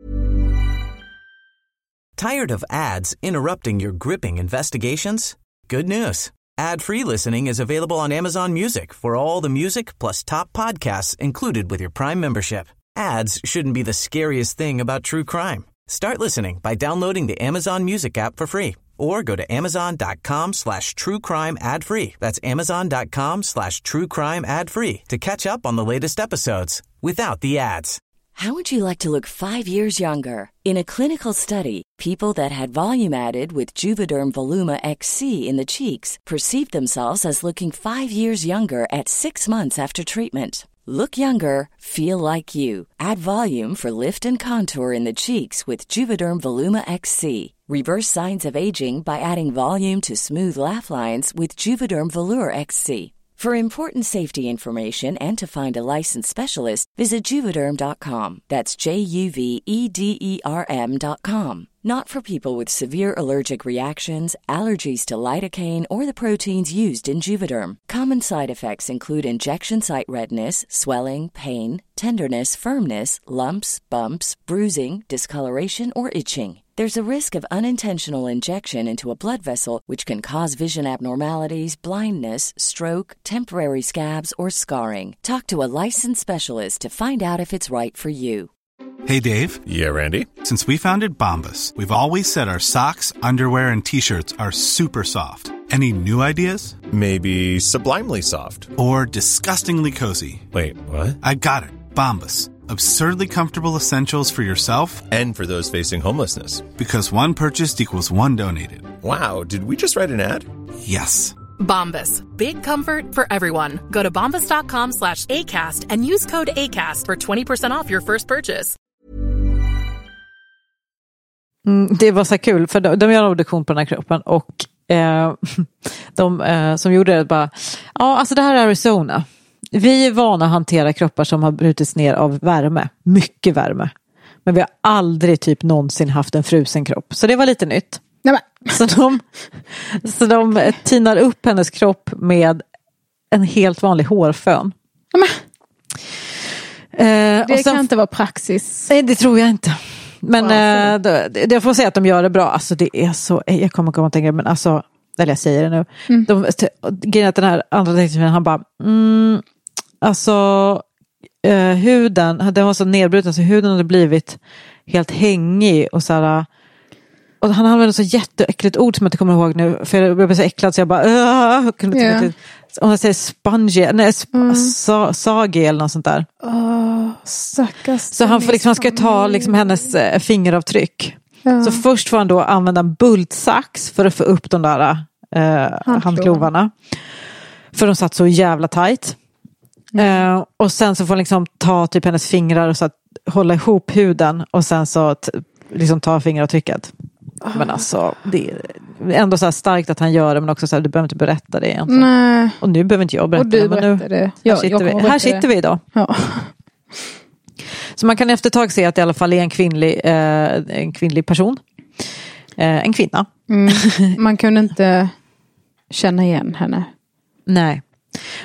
Tired of ads interrupting your gripping investigations? Good news. Ad-free listening is available on Amazon Music for all the music plus top podcasts included with your Prime membership. Ads shouldn't be the scariest thing about true crime. Start listening by downloading the Amazon Music app for free or go to amazon.com slash true crime ad free. That's amazon.com slash true crime ad free to catch up on the latest episodes without the ads. How would you like to look five years younger? In a clinical study, people that had volume added with Juvederm Voluma X C in the cheeks perceived themselves as looking five years younger at six months after treatment. Look younger, feel like you. Add volume for lift and contour in the cheeks with Juvederm Voluma X C. Reverse signs of aging by adding volume to smooth laugh lines with Juvederm Volure X C. For important safety information and to find a licensed specialist, visit Juvederm dot com. That's J U V E D E R M dot com. Not for people with severe allergic reactions, allergies to lidocaine, or the proteins used in Juvederm. Common side effects include injection site redness, swelling, pain, tenderness, firmness, lumps, bumps, bruising, discoloration, or itching. There's a risk of unintentional injection into a blood vessel, which can cause vision abnormalities, blindness, stroke, temporary scabs, or scarring. Talk to a licensed specialist to find out if it's right for you. Hey, Dave. Yeah, Randy. Since we founded Bombas, we've always said our socks, underwear, and T-shirts are super soft. Any new ideas? Maybe sublimely soft. Or disgustingly cozy. Wait, what? I got it. Bombas. Absurdly comfortable essentials for yourself and for those facing homelessness. Because one purchased equals one donated. Wow, did we just write an ad? Yes. Bombas. Big comfort for everyone. Go to bombas.com slash ACAST and use code ACAST for twenty percent off your first purchase. Mm, det var så kul, för de, de gör en obduktion på den här kroppen och eh, de eh, som gjorde det bara, ja alltså det här är Arizona. Vi är vana att hantera kroppar som har brutits ner av värme. Mycket värme. Men vi har aldrig typ någonsin haft en frusen kropp. Så det var lite nytt. Nej, så, de, så de tinar upp hennes kropp med en helt vanlig hårfön. Nej, eh, det och sen, kan inte vara praxis. Nej, det tror jag inte. Men eh, det, det får säga att de gör det bra. Alltså det är så, jag kommer komma att tänka, men alltså, eller jag säger det nu. Mm. De, grejen att den här andra detektiven, han bara, mm, alltså eh, huden, den var så nedbruten så huden hade blivit helt hängig och så här, och han använde så jätteäckligt ord som jag inte kommer ihåg nu, för jag blev så äcklad så jag bara uh, kunde yeah. inte, och han säger spongy, nej sp- mm. sa, sagi eller något sånt där. Oh, så han får liksom, han ska ta liksom hennes eh, fingeravtryck. Ja. Så först får han då använda en bultsax för att få upp de där eh, handklovarna. För de satt så jävla tajt. Mm. Eh, och sen så får han liksom ta typ hennes fingrar och så att hålla ihop huden och sen så t- liksom ta fingeravtrycket. Oh. Men alltså det är ändå så här starkt att han gör det, men också så här, du behöver inte berätta det egentligen. Nej. Och nu behöver inte jag berätta och du det. Men nu, det. Här, ja, sitter, vi. här sitter vi idag. Ja. Så man kan efter ett tag se att det i alla fall är en kvinnlig, eh, en kvinnlig person. Eh, en kvinna. Mm. Man kunde inte känna igen henne. Nej.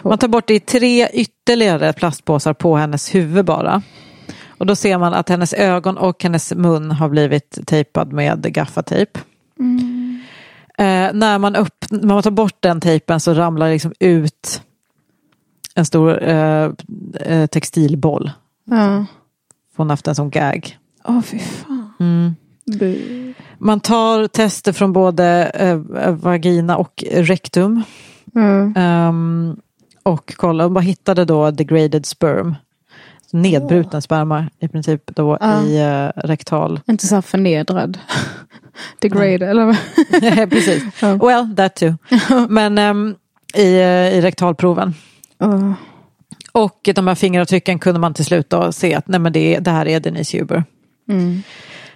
Man tar bort det i tre ytterligare plastpåsar på hennes huvud bara. Och då ser man att hennes ögon och hennes mun har blivit tejpad med gaffatejp. Mm. Eh, när, man upp, när man tar bort den tejpen så ramlar det liksom ut en stor eh, eh, textilboll. Ja. Hon har haft en sån gag. Åh, oh, fy fan. Mm. Man tar tester från både eh, vagina och rektum. Mm. Um, och kolla, och bara hittade då degraded sperm. Nedbruten oh. sperma i princip då uh. i uh, rektal. Inte så förnedrad. Degraded, eller vad? Precis. Oh. Well, that too. Men um, i, uh, i rektalproven. Uh. Och de här fingeravtrycken kunde man till slut då se att nej, men det, det här är Denise Huber. Mm.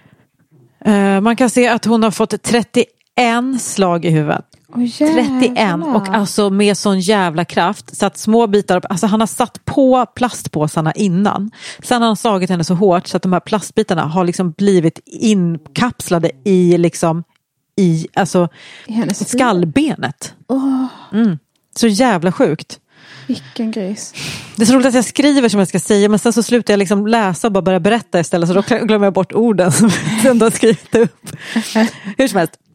Uh, man kan se att hon har fått trettioen slag i huvudet. Oh, trettioen och alltså med sån jävla kraft så att små bitar, alltså han har satt på plastpåsarna innan. Sen har han slagit henne så hårt så att de här plastbitarna har liksom blivit inkapslade i liksom i alltså i skallbenet. Oh. Mm. Så jävla sjukt. Vilken gris. Det är så roligt att jag skriver som jag ska säga, men sen så slutar jag liksom läsa och bara börja berätta istället, så då glömmer jag bort orden som jag ändå har skrivit upp. Hur som helst.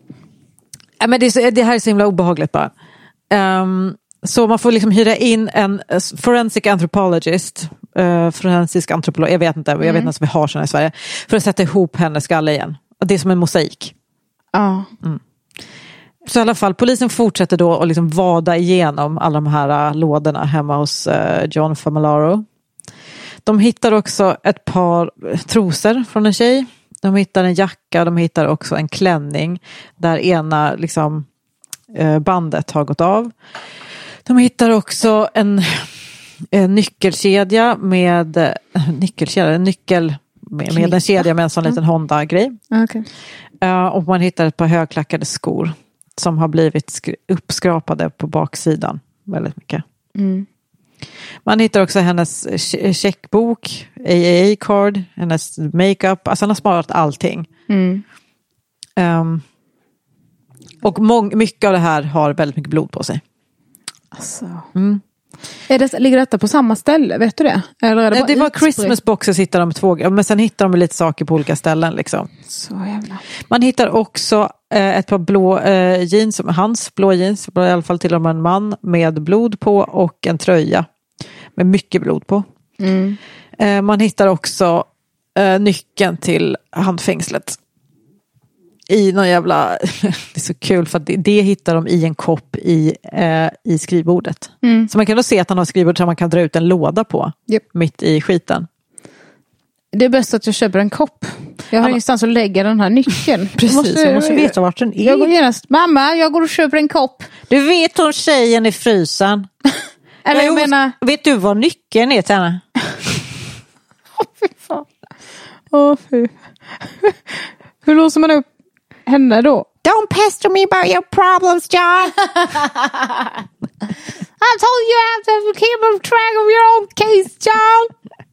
Men det, är så, det här är så himla obehagligt bara. Um, så man får liksom hyra in en forensic anthropologist, uh, forensisk antropolog, jag vet inte, jag vet inte ens om vi har sådana i Sverige, för att sätta ihop hennes skalle igen. Det är som en mosaik. Ja. Mm. Så i alla fall, polisen fortsätter då att liksom vada igenom alla de här uh, lådorna hemma hos uh, John Famularo. De hittar också ett par trosor från en tjej. De hittar en jacka, de hittar också en klänning där ena liksom, uh, bandet har gått av. De hittar också en, en nyckelkedja med uh, nyckelkedja, en nyckel med, med en kedja med en sån liten Honda-grej. Okay. Uh, och man hittar ett par högklackade skor som har blivit skri- uppskrapade på baksidan väldigt mycket. Mm. Man hittar också hennes checkbok, A A A-card, hennes makeup. Alltså han har sparat allting. Mm. Um, och mång- mycket av det här har väldigt mycket blod på sig. Alltså. Mm. Är det, ligger detta på samma ställe, vet du det? Eller är det, Nej, det var Christmas boxes hittar de två, men sen hittar de lite saker på olika ställen liksom. Så jävla. Man hittar också eh, ett par blå eh, jeans, hans blå jeans, i alla fall till och med en man med blod på, och en tröja med mycket blod på. Mm. Eh, man hittar också eh, nyckeln till handfängslet i någon jävla, det är så kul för att det, det hittar de i en kopp i, eh, i skrivbordet. Mm. Så man kan då se att han har skrivbord som man kan dra ut en låda på. Yep. Mitt i skiten. Det är bäst att jag köper en kopp. Jag har ingenstans att lägga den här nyckeln. Precis, jag måste, jag måste veta vart den är. Jag går genast, mamma, jag går och köper en kopp. Du vet hon tjejen i frysen. Eller jag, jag menar... Vet du vad nyckeln är till henne? Åh, fy fan. Åh, fy. Hur låser man upp henne då? Don't pester me about your problems, John. I told you you have to keep a track of your own case, John.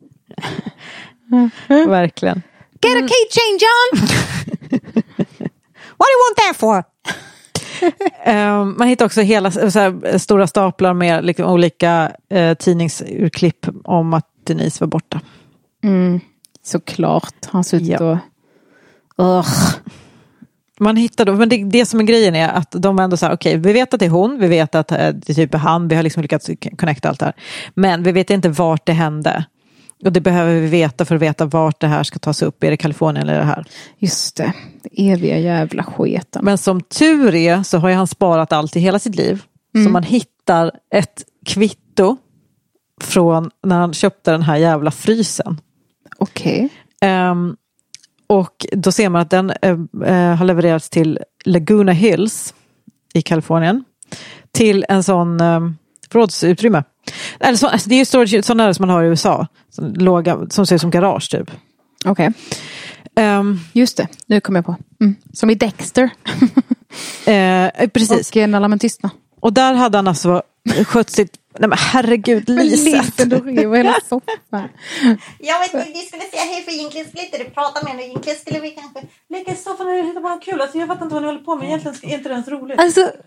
Verkligen. Get a keychain, John. What do you want that for? um, man hittar också hela så här, stora staplar med liksom, olika uh, tidningsurklipp om att Denise var borta. Mm. Såklart. Han ser ut ja. och... Ugh. Man hittar då, men det, det som är grejen är att de ändå säger okej, okay, vi vet att det är hon, vi vet att det är typ han, vi har liksom lyckats connecta allt det här. Men vi vet inte vart det hände. Och det behöver vi veta för att veta vart det här ska tas upp. Är det Kalifornien eller det här? Just det, det eviga jävla sketen. Men som tur är så har ju han sparat allt i hela sitt liv. Mm. Så man hittar ett kvitto från när han köpte den här jävla frysen. Okej. Okay. Um, Och då ser man att den äh, har levererats till Laguna Hills i Kalifornien. Till en sån äh, förrådsutrymme. Eller så, alltså det är ju storage, sådana där som man har i U S A. Som, låga, som ser ut som garage typ. Okej. Okay. Um, Just det, nu kommer jag på. Mm. Som i Dexter. äh, precis. Och När lammen tystnar. Och där hade han alltså skött sitt... Nej men herregud, Lisa. Du river hela soffan. Jag vet inte, vi skulle säga hej för egentligen skulle inte du prata med henne. Egentligen skulle vi kanske leka i soffan och hitta bara kul. Alltså jag fattar inte vad ni håller på med. Egentligen är inte det ens roligt. Alltså,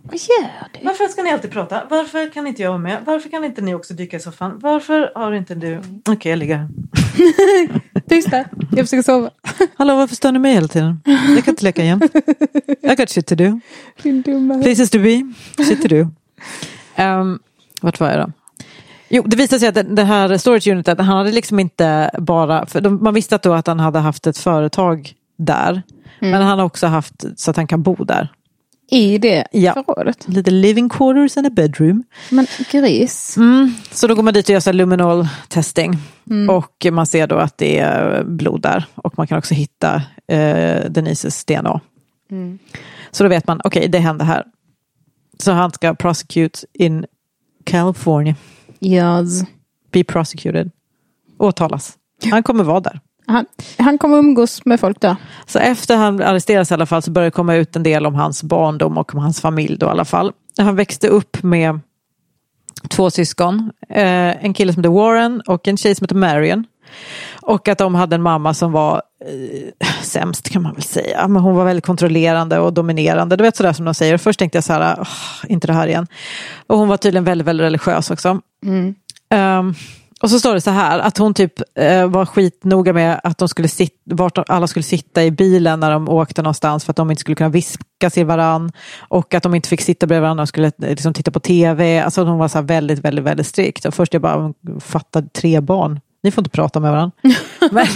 Vad gör du? Varför ska ni alltid prata? Varför kan inte jag vara med? Varför kan inte ni också dyka i soffan? Varför har inte du... Okej, okay, jag ligger här. Tyst där. Jag försöker sova. Hallå, varför står ni med hela tiden? Jag kan inte leka igen. I got shit to do. Places to be. Shit to do. Um, vart var jag då? Jo, det visade sig att det här storage unitet, han hade liksom inte bara... För de, man visste att, då att han hade haft ett företag där. Mm. Men han har också haft så att han kan bo där. I det ja. förrådet? Lite living quarters and a bedroom. Men gris. Mm. Så då går man dit och gör så här luminol testing. Mm. Och man ser då att det är blod där. Och man kan också hitta eh, Denises D N A. Mm. Så då vet man, okej, okay, det händer här. Så han ska prosecute in California. Yes. Be prosecuted. Åtalas. Han kommer vara där. Han, han kommer umgås med folk där. Så efter han arresteras i alla fall så börjar det komma ut en del om hans barndom och om hans familj då i alla fall. Han växte upp med två syskon. Eh, en kille som heter Warren och en tjej som heter Marion. Och att de hade en mamma som var eh, sämst kan man väl säga. Men hon var väldigt kontrollerande och dominerande. Du vet sådär som de säger. Först tänkte jag så här, oh, inte det här igen. Och hon var tydligen väldigt, väldigt religiös också. Mm. Um, och så står det så här, att hon typ eh, var skitnoga med att de skulle sitta, vart alla skulle sitta i bilen när de åkte någonstans för att de inte skulle kunna viska till varann. Och att de inte fick sitta bredvid varandra och skulle liksom, titta på tv. Alltså hon var så här väldigt, väldigt, väldigt strikt. Och först jag bara fattade tre barn. Ni får inte prata med varandra. Men,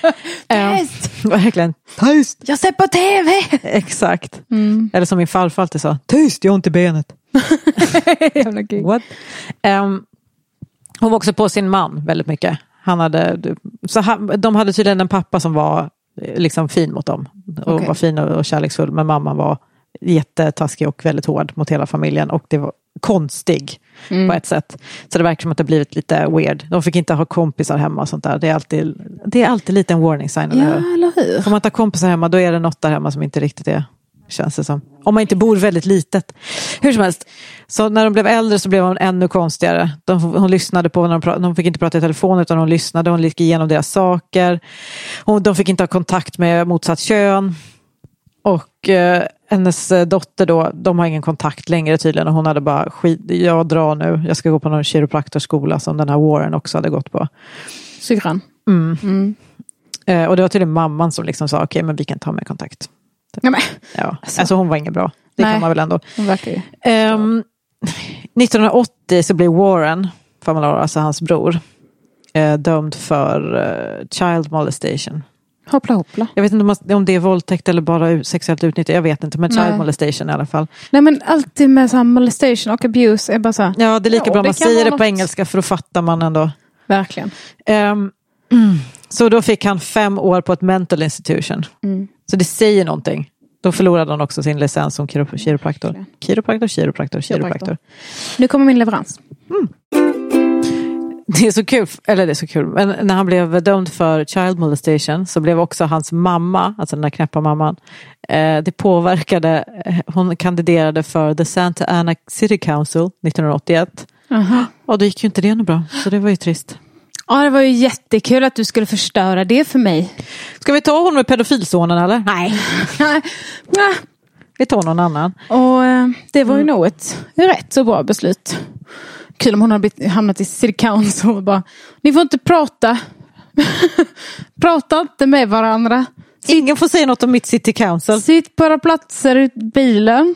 tyst! Äh, verkligen. Tyst! Jag ser på tv! Exakt. Mm. Eller som min farfar alltid sa. Tyst, jag har inte benet. What? Um, hon var också på sin man väldigt mycket. Han hade, så han, de hade tydligen en pappa som var liksom fin mot dem. Och okay. var fin och, och kärleksfull. Men mamman var jättetaskig och väldigt hård mot hela familjen. Och det var konstig mm. på ett sätt. Så det verkar som att det blivit lite weird. De fick inte ha kompisar hemma och sånt där. Det är alltid, det är alltid lite en warning sign. Ja, eller hur? Får man inte ha kompisar hemma, då är det något där hemma som inte riktigt är, känns det som. Om man inte bor väldigt litet. Hur som helst. Så när de blev äldre så blev hon ännu konstigare. De, hon lyssnade på när de pratade. De fick inte prata i telefon utan hon lyssnade. Hon gick igenom deras saker. Hon, de fick inte ha kontakt med motsatt kön. Och eh, hennes dotter då, de har ingen kontakt längre tydligen. Och hon hade bara, skit, jag drar nu. Jag ska gå på någon kiropraktorskola som den här Warren också hade gått på. Syrran. Mm. Mm. Eh, och det var tydligen mamman som liksom sa, okej okay, men vi kan ta med kontakt. Ja, men. Ja. Alltså. alltså hon var ingen bra. Det Nej, kan man väl ändå. Um, nittonhundraåttio så blev Warren, Familaro, alltså hans bror, eh, dömd för eh, child molestation. Hoppla hoppla. Jag vet inte om, man, om det är våldtäkt eller bara sexuellt utnyttjande. Jag vet inte, men child Nej. molestation i alla fall. Nej, men alltid med så här molestation och abuse är bara så här. Ja, det är lika ja, bra det man säger det något... på engelska för då fattar man ändå. Verkligen. Um, så då fick han fem år på ett mental institution. Mm. Så det säger någonting. Då förlorade han också sin licens som kiro- kiropraktor. Kiropraktor, kiropraktor, kiropraktor. Nu kommer min leverans. Mm. Det är så kul, eller det är så kul. Men när han blev dömd för child molestation så blev också hans mamma, alltså den där knäppa mamman, eh, det påverkade, hon kandiderade för the Santa Ana City Council nittonhundraåttioett. Uh-huh. Och då gick ju inte det något bra, så det var ju trist. Ja, det var ju jättekul att du skulle förstöra det för mig. Ska vi ta honom med pedofilsonen eller? Nej. Vi tar någon annan. Och eh, det var ju mm. nog ett rätt så bra beslut. Kul om hon har hamnat i City Council och bara, ni får inte prata. Prata inte med varandra. Sitt, Ingen får säga något om mitt City Council. Sitt på platser i bilen.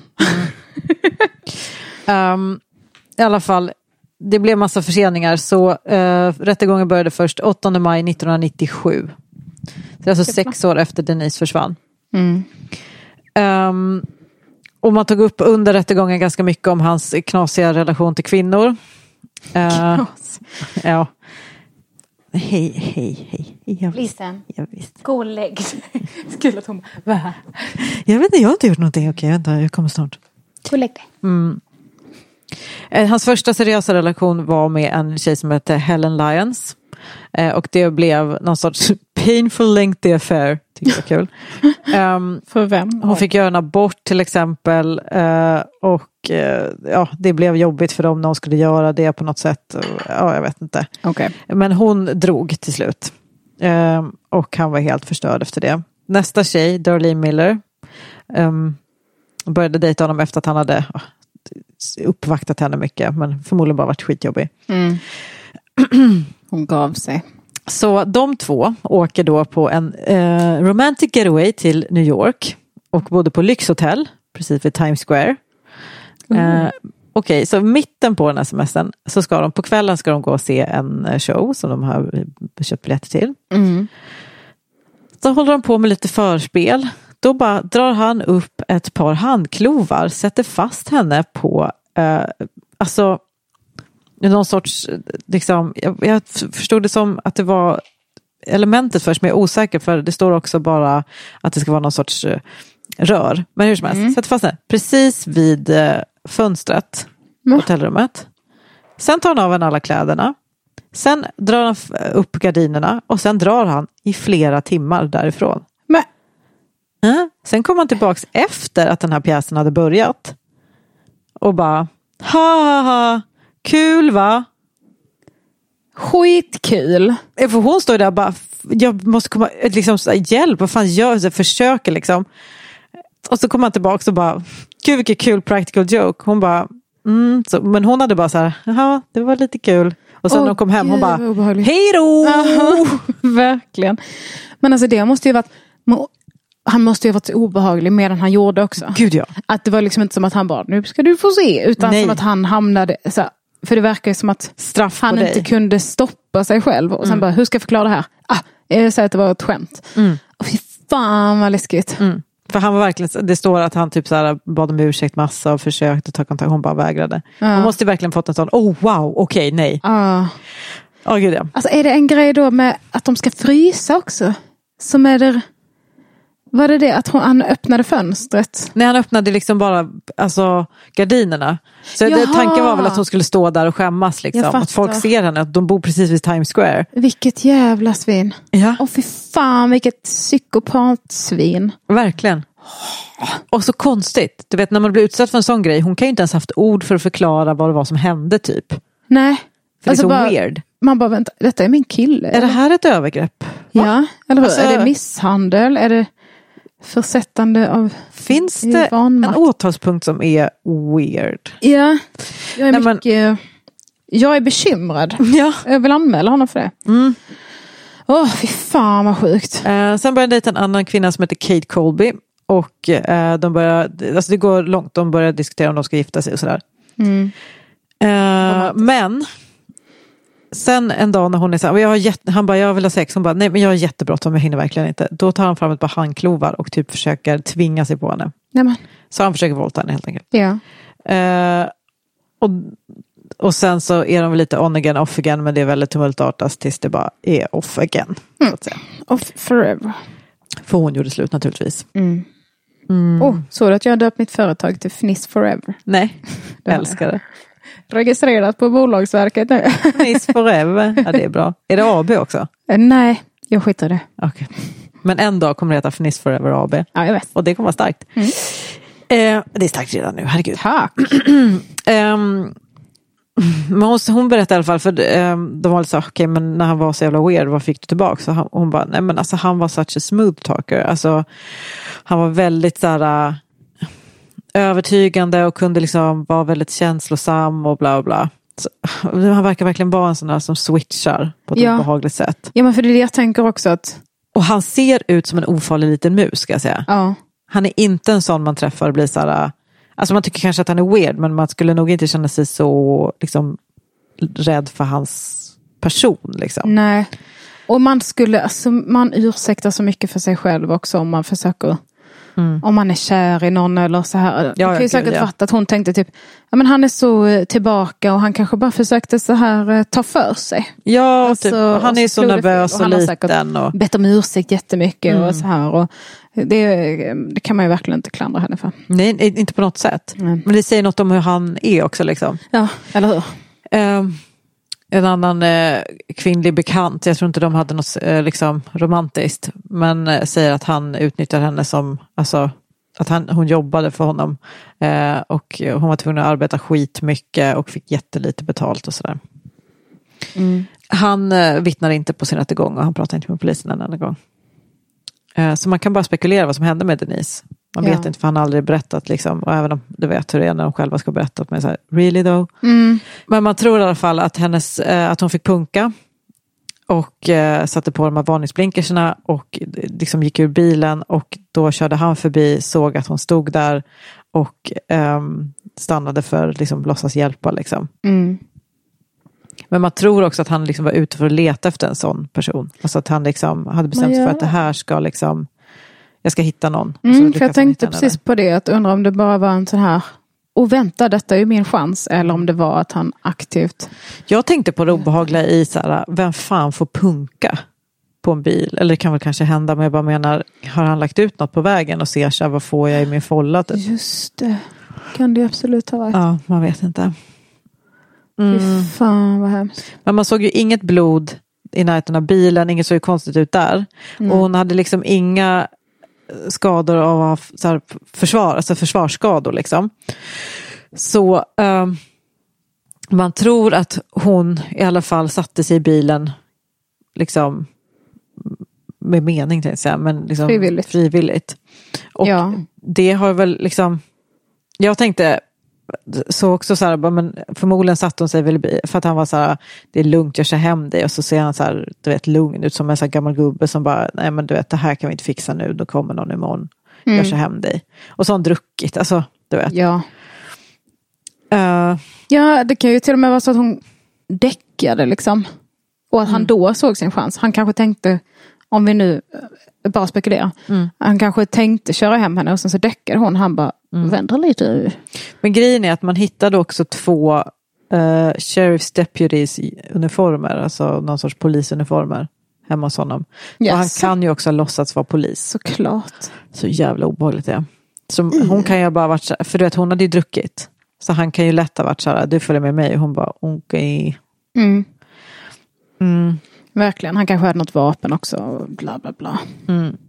Mm. um, I alla fall, det blev massa förseningar så uh, rättegången började först åttonde maj nittonhundranittiosju. Det är alltså sex år efter Denise försvann. Mm. Um, och man tog upp under rättegången ganska mycket om hans knasiga relation till kvinnor. Uh, ja. Hej, hej, hej. Jag visst. Jag visst. Gå och lägg. Skulle att hon bara, jag vet inte, jag har inte gjort någonting. Okej, vänta, jag kommer snart. Gå och lägg dig. Mm. Hans första seriösa relation var med en tjej som hette Helen Lyons. Eh, och det blev någon sorts painful lengthy affair. Tycker jag är kul. Um, För vem? Hon fick göra en abort till exempel. Uh, och uh, ja, det blev jobbigt för dem när hon skulle göra det på något sätt. Uh, ja, jag vet inte. Okay. Men hon drog till slut. Uh, och han var helt förstörd efter det. Nästa tjej, Darlene Miller. Um, började dejta honom efter att han hade... Uh, uppvaktat henne mycket, men förmodligen bara varit skitjobbig. Mm. Hon gav sig. Så de två åker då på en eh, romantic getaway till New York och bodde på lyxhotell precis vid Times Square. Mm. Eh, Okej, okay, så mitten på den här semestern så ska de, på kvällen ska de gå och se en show som de har köpt biljetter till. Mm. Så håller de på med lite förspel. Då bara drar han upp ett par handklovar, sätter fast henne på eh, alltså någon sorts liksom, jag, jag förstod det som att det var elementet först, men jag är osäker för det står också bara att det ska vara någon sorts uh, rör. Men hur som helst, mm. sätter fast henne precis vid uh, fönstret på mm. hotellrummet. Sen tar han av henne alla kläderna. Sen drar han upp gardinerna och sen drar han i flera timmar därifrån. Men. Uh, sen kommer han tillbaks efter att den här pjäsen hade börjat och bara ha ha ha, kul va? Skitkul. För hon står där och bara, jag måste komma, liksom, hjälp, vad fan gör jag? Försöker liksom. Och så kommer han tillbaka och bara, gud vilket kul practical joke. Hon bara, mm, så, men hon hade bara så här, jaha, det var lite kul. Och sen oh, när hon kom hem, hon bara, hej då! Verkligen. Men alltså det måste ju varit, han måste ju ha varit så obehaglig med den han gjorde också. Gud ja. Att det var liksom inte som att han bara, nu ska du få se. Utan Nej. Som att han hamnade så här, för det verkar ju som att straff han inte dig. Kunde stoppa sig själv. Och sen mm. bara, hur ska jag förklara det här? Ah, jag säger att det var ett skämt. Mm. Och fy fan vad läskigt. Mm. För han var verkligen, det står att han typ så här bad om ursäkt massa och försökte ta kontakt. Hon bara vägrade. Ja. Hon måste verkligen fått en sån, oh wow, okej, okay, nej. Ja. Oh, gud, ja. Alltså är det en grej då med att de ska frysa också? Som är det... Var det det att hon, han öppnade fönstret? Nej, han öppnade liksom bara alltså, gardinerna. Så det, tanken var väl att hon skulle stå där och skämmas. Liksom. Att folk ser henne, att de bor precis vid Times Square. Vilket jävla svin. Ja. Och fy fan, vilket psykopatsvin. Verkligen. Och så konstigt. Du vet, när man blir utsatt för en sån grej, hon kan ju inte ens haft ord för att förklara vad det var som hände typ. Nej. För alltså det är så bara, weird. Man bara, vänta, detta är min kille. Är det här ett övergrepp? Va? Ja, eller hur? Alltså, är det misshandel? Är det... försättande av finns det vanmakt? En åtalspunkt som är weird? Ja, jag är Nej, mycket men... jag är bekymrad. Ja. Jag vill anmäla honom för det. Mm. Åh, oh, fy fan vad sjukt. Eh, sen började dejta en annan kvinna som heter Kate Colby och eh, de börjar, alltså det går långt, de börjar diskutera om de ska gifta sig och sådär. Mm. Eh, men sen en dag när hon är så här, jag har jätte, han bara, jag vill ha sex. Hon bara, nej men jag har jättebråttom, jag hinner verkligen inte. Då tar han fram ett par handklovar och typ försöker tvinga sig på henne. Nämen. Så han försöker våldta henne helt enkelt. Ja. Eh, och, och sen så är de väl lite on again, off again, men det är väldigt tumultartat tills det bara är off again. Mm. Så att säga. Off forever. För hon gjorde slut naturligtvis. Mm. Mm. Oh, så att jag har döpt mitt företag till Fniss Forever. Nej, jag älskar det. Registrerat på Bolagsverket nu. Fniss Forever, ja det är bra. Är det A B också? Nej, jag skiter i det. Okej. Okay. Men en dag kommer det heta Fniss Forever A B. Ja, jag vet. Och det kommer vara starkt. Mm. Eh, det är starkt redan nu, herregud. Tack. um, men hon, hon berättade i alla fall, för um, de var lite så, okej, okay, men när han var så jävla weird, vad fick du tillbaka? Så han, hon bara, nej men alltså han var such a smooth talker. Alltså, han var väldigt så här... övertygande och kunde liksom vara väldigt känslosam och bla bla. Så, han verkar verkligen vara en sån där som switchar på ett ja. behagligt sätt. Ja, men för det är det jag tänker också att... Och han ser ut som en ofarlig liten mus, ska jag säga. Ja. Han är inte en sån man träffar och blir så här... Alltså man tycker kanske att han är weird, men man skulle nog inte känna sig så liksom rädd för hans person liksom. Nej. Och man skulle, alltså man ursäktar så mycket för sig själv också om man försöker... Mm. Om man är kär i någon eller så här. Ja, jag kan ju säkert ja. fatta att hon tänkte typ, ja men han är så tillbaka och han kanske bara försökte så här ta för sig. Ja, alltså, typ, han är så nervös och, och liten. Och... bett om ursäkt jättemycket mm. och så här. Och det, det kan man ju verkligen inte klandra henne för. Nej, inte på något sätt. Mm. Men det säger något om hur han är också liksom. Ja, eller hur? Um, en annan eh, kvinnlig bekant, jag tror inte de hade något eh, liksom romantiskt, men eh, säger att han utnyttjar henne som, alltså att han, hon jobbade för honom eh, och hon var tvungen att arbeta skitmycket och fick jättelite betalt och sådär. Mm. Han eh, vittnar inte på sin rättegång och han pratar inte med polisen en enda gång. Eh, så man kan bara spekulera vad som hände med Denise. Man ja. vet inte för han har aldrig berättat liksom. Och även om du vet hur det är när de själva ska berätta. Men så här, really though? Mm. Men man tror i alla fall att, hennes, eh, att hon fick punka. Och eh, satte på de här varningsblinkerserna. Och liksom gick ur bilen. Och då körde han förbi. Såg att hon stod där. Och eh, stannade för liksom låtsas hjälpa liksom. Mm. Men man tror också att han liksom var ute för att leta efter en sån person. Alltså att han liksom hade bestämt sig för att det här ska liksom... Jag ska hitta någon. Mm, för jag tänkte precis på det. Att undra om det bara var en sån här... Och vänta, detta är ju min chans. Eller om det var att han aktivt... Jag tänkte på det obehagliga i så här, vem fan får punka på en bil? Eller det kan väl kanske hända, men jag bara menar, har han lagt ut något på vägen och ser så här, vad får jag i min folla? Just det. Kan det absolut ha varit. Ja, man vet inte. Mm. Fy fan vad hemskt. Men man såg ju inget blod i närheten av bilen. Inget såg ju konstigt ut där. Mm. Och hon hade liksom inga skador av så här, försvar, alltså försvarsskador liksom. Så um, man tror att hon i alla fall satte sig i bilen liksom med mening tänkte jag säga, men liksom frivilligt. frivilligt. Och ja. det har väl liksom, jag tänkte så också så här, men förmodligen satt hon sig väl för att han var så här, det är lugnt, jag kör hem dig, och så ser han så här, du vet, lugn ut som en så här gammal gubbe som bara, nej men du vet, det här kan vi inte fixa nu, då kommer någon imorgon, mm. jag kör hem dig. Och så har han druckit, alltså du vet. Ja. Uh, ja, det kan ju till och med vara så att hon däckade liksom. Och att mm. han då såg sin chans. Han kanske tänkte, om vi nu bara spekulerar, mm. han kanske tänkte köra hem henne och sen så däckade hon. Han bara, mm. vänta lite. Men grejen är att man hittade också två uh, sheriff's deputies i uniformer, alltså någon sorts polisuniformer hemma hos honom. Yes. Och han kan ju också ha låtsats vara polis. Såklart. Så jävla obehagligt det är. Så mm. hon kan ju bara varit så, för du vet, hon hade ju druckit. Så han kan ju lätt ha varit så här, du följer med mig. Och hon bara, okej. Okay. Mm. Mm. Verkligen, han kanske hade något vapen också. Bla bla bla. Mm.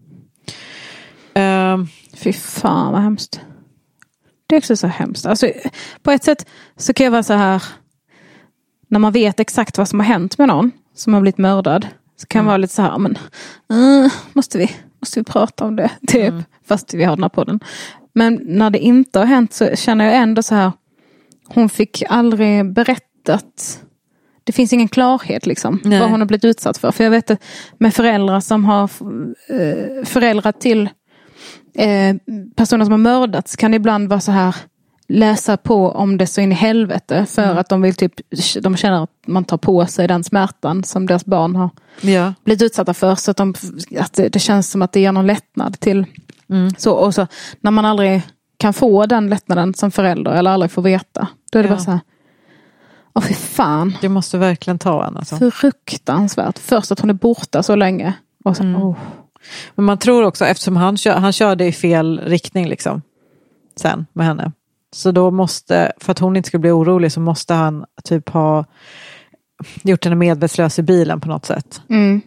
Uh, Fy fan vad hemskt. Det är också så hemskt. Alltså, på ett sätt så kan jag vara så här, när man vet exakt vad som har hänt med någon som har blivit mördad, så kan mm. man vara lite så här, men uh, måste vi måste vi prata om det typ, mm. fast vi har den här podden. Men när det inte har hänt så känner jag ändå så här, hon fick aldrig berättat, det finns ingen klarhet liksom, Nej. vad hon har blivit utsatt för. För jag vet att med föräldrar som har eh, föräldrar till eh, personer som har mördats kan det ibland vara så här, läsa på om det så in i helvete för mm. att de vill typ, de känner att man tar på sig den smärtan som deras barn har ja. blivit utsatta för, så att, de, att det, det känns som att det ger någon lättnad till mm. så, och så när man aldrig kan få den lättnaden som förälder eller aldrig får veta, då är det ja. bara så här, åh fy fan. Det måste verkligen ta en alltså. Fruktansvärt. Först att hon är borta så länge och så, mm. oh. Men man tror också, eftersom han, kör, han körde i fel riktning liksom sen med henne. Så då måste, för att hon inte ska bli orolig, så måste han typ ha gjort henne medvetslös i bilen på något sätt. Mm.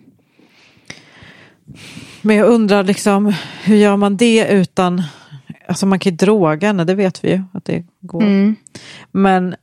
Men jag undrar liksom, hur gör man det utan, alltså man kan ju droga henne, det vet vi ju att det går. Mm. Men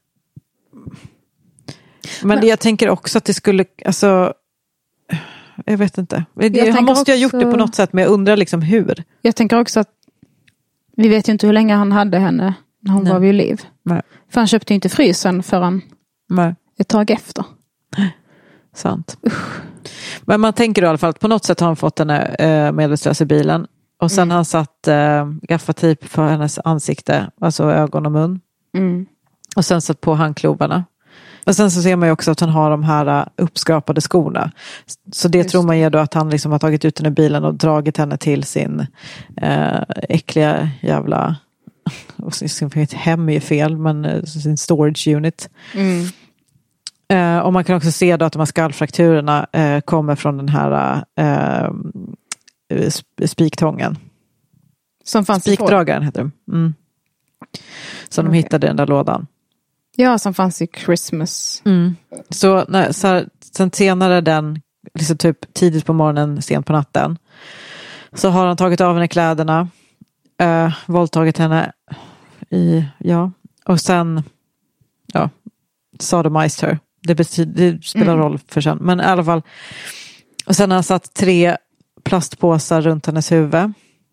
men, men jag tänker också att det skulle, alltså jag vet inte. Jag han måste ju ha gjort det på något sätt, men jag undrar liksom hur. Jag tänker också att vi vet ju inte hur länge han hade henne när hon Nej. var vid liv. Nej. För han köpte ju inte frysen förrän Nej. ett tag efter. Sant. Usch. Men man tänker i alla fall att på något sätt har han fått henne eh, medvetslös i bilen. Och sen mm. har han satt eh, gaffatejp för hennes ansikte, alltså ögon och mun. Mm. Och sen satt på handklovarna. Och sen så ser man ju också att han har de här uppskrapade skorna. Så det Just tror man ju då att han liksom har tagit ut henne i bilen och dragit henne till sin eh, äckliga jävla, och sin hem är ju fel, men sin storage unit. Mm. Eh, och man kan också se då att de här skallfrakturerna eh, kommer från den här eh, spiktången. Som fanns Spikdragaren heter det. Mm. Som okay. de hittade i den där lådan. Ja, som fanns i Christmas. Mm. Så, när, så här, sen senare den, liksom typ tidigt på morgonen, sent på natten, så har han tagit av henne kläderna, äh, våldtagit henne i, ja, och sen ja, sodomized her. Det, betyder, det spelar mm. roll för sen. Men i alla fall, och sen har han satt tre plastpåsar runt hennes huvud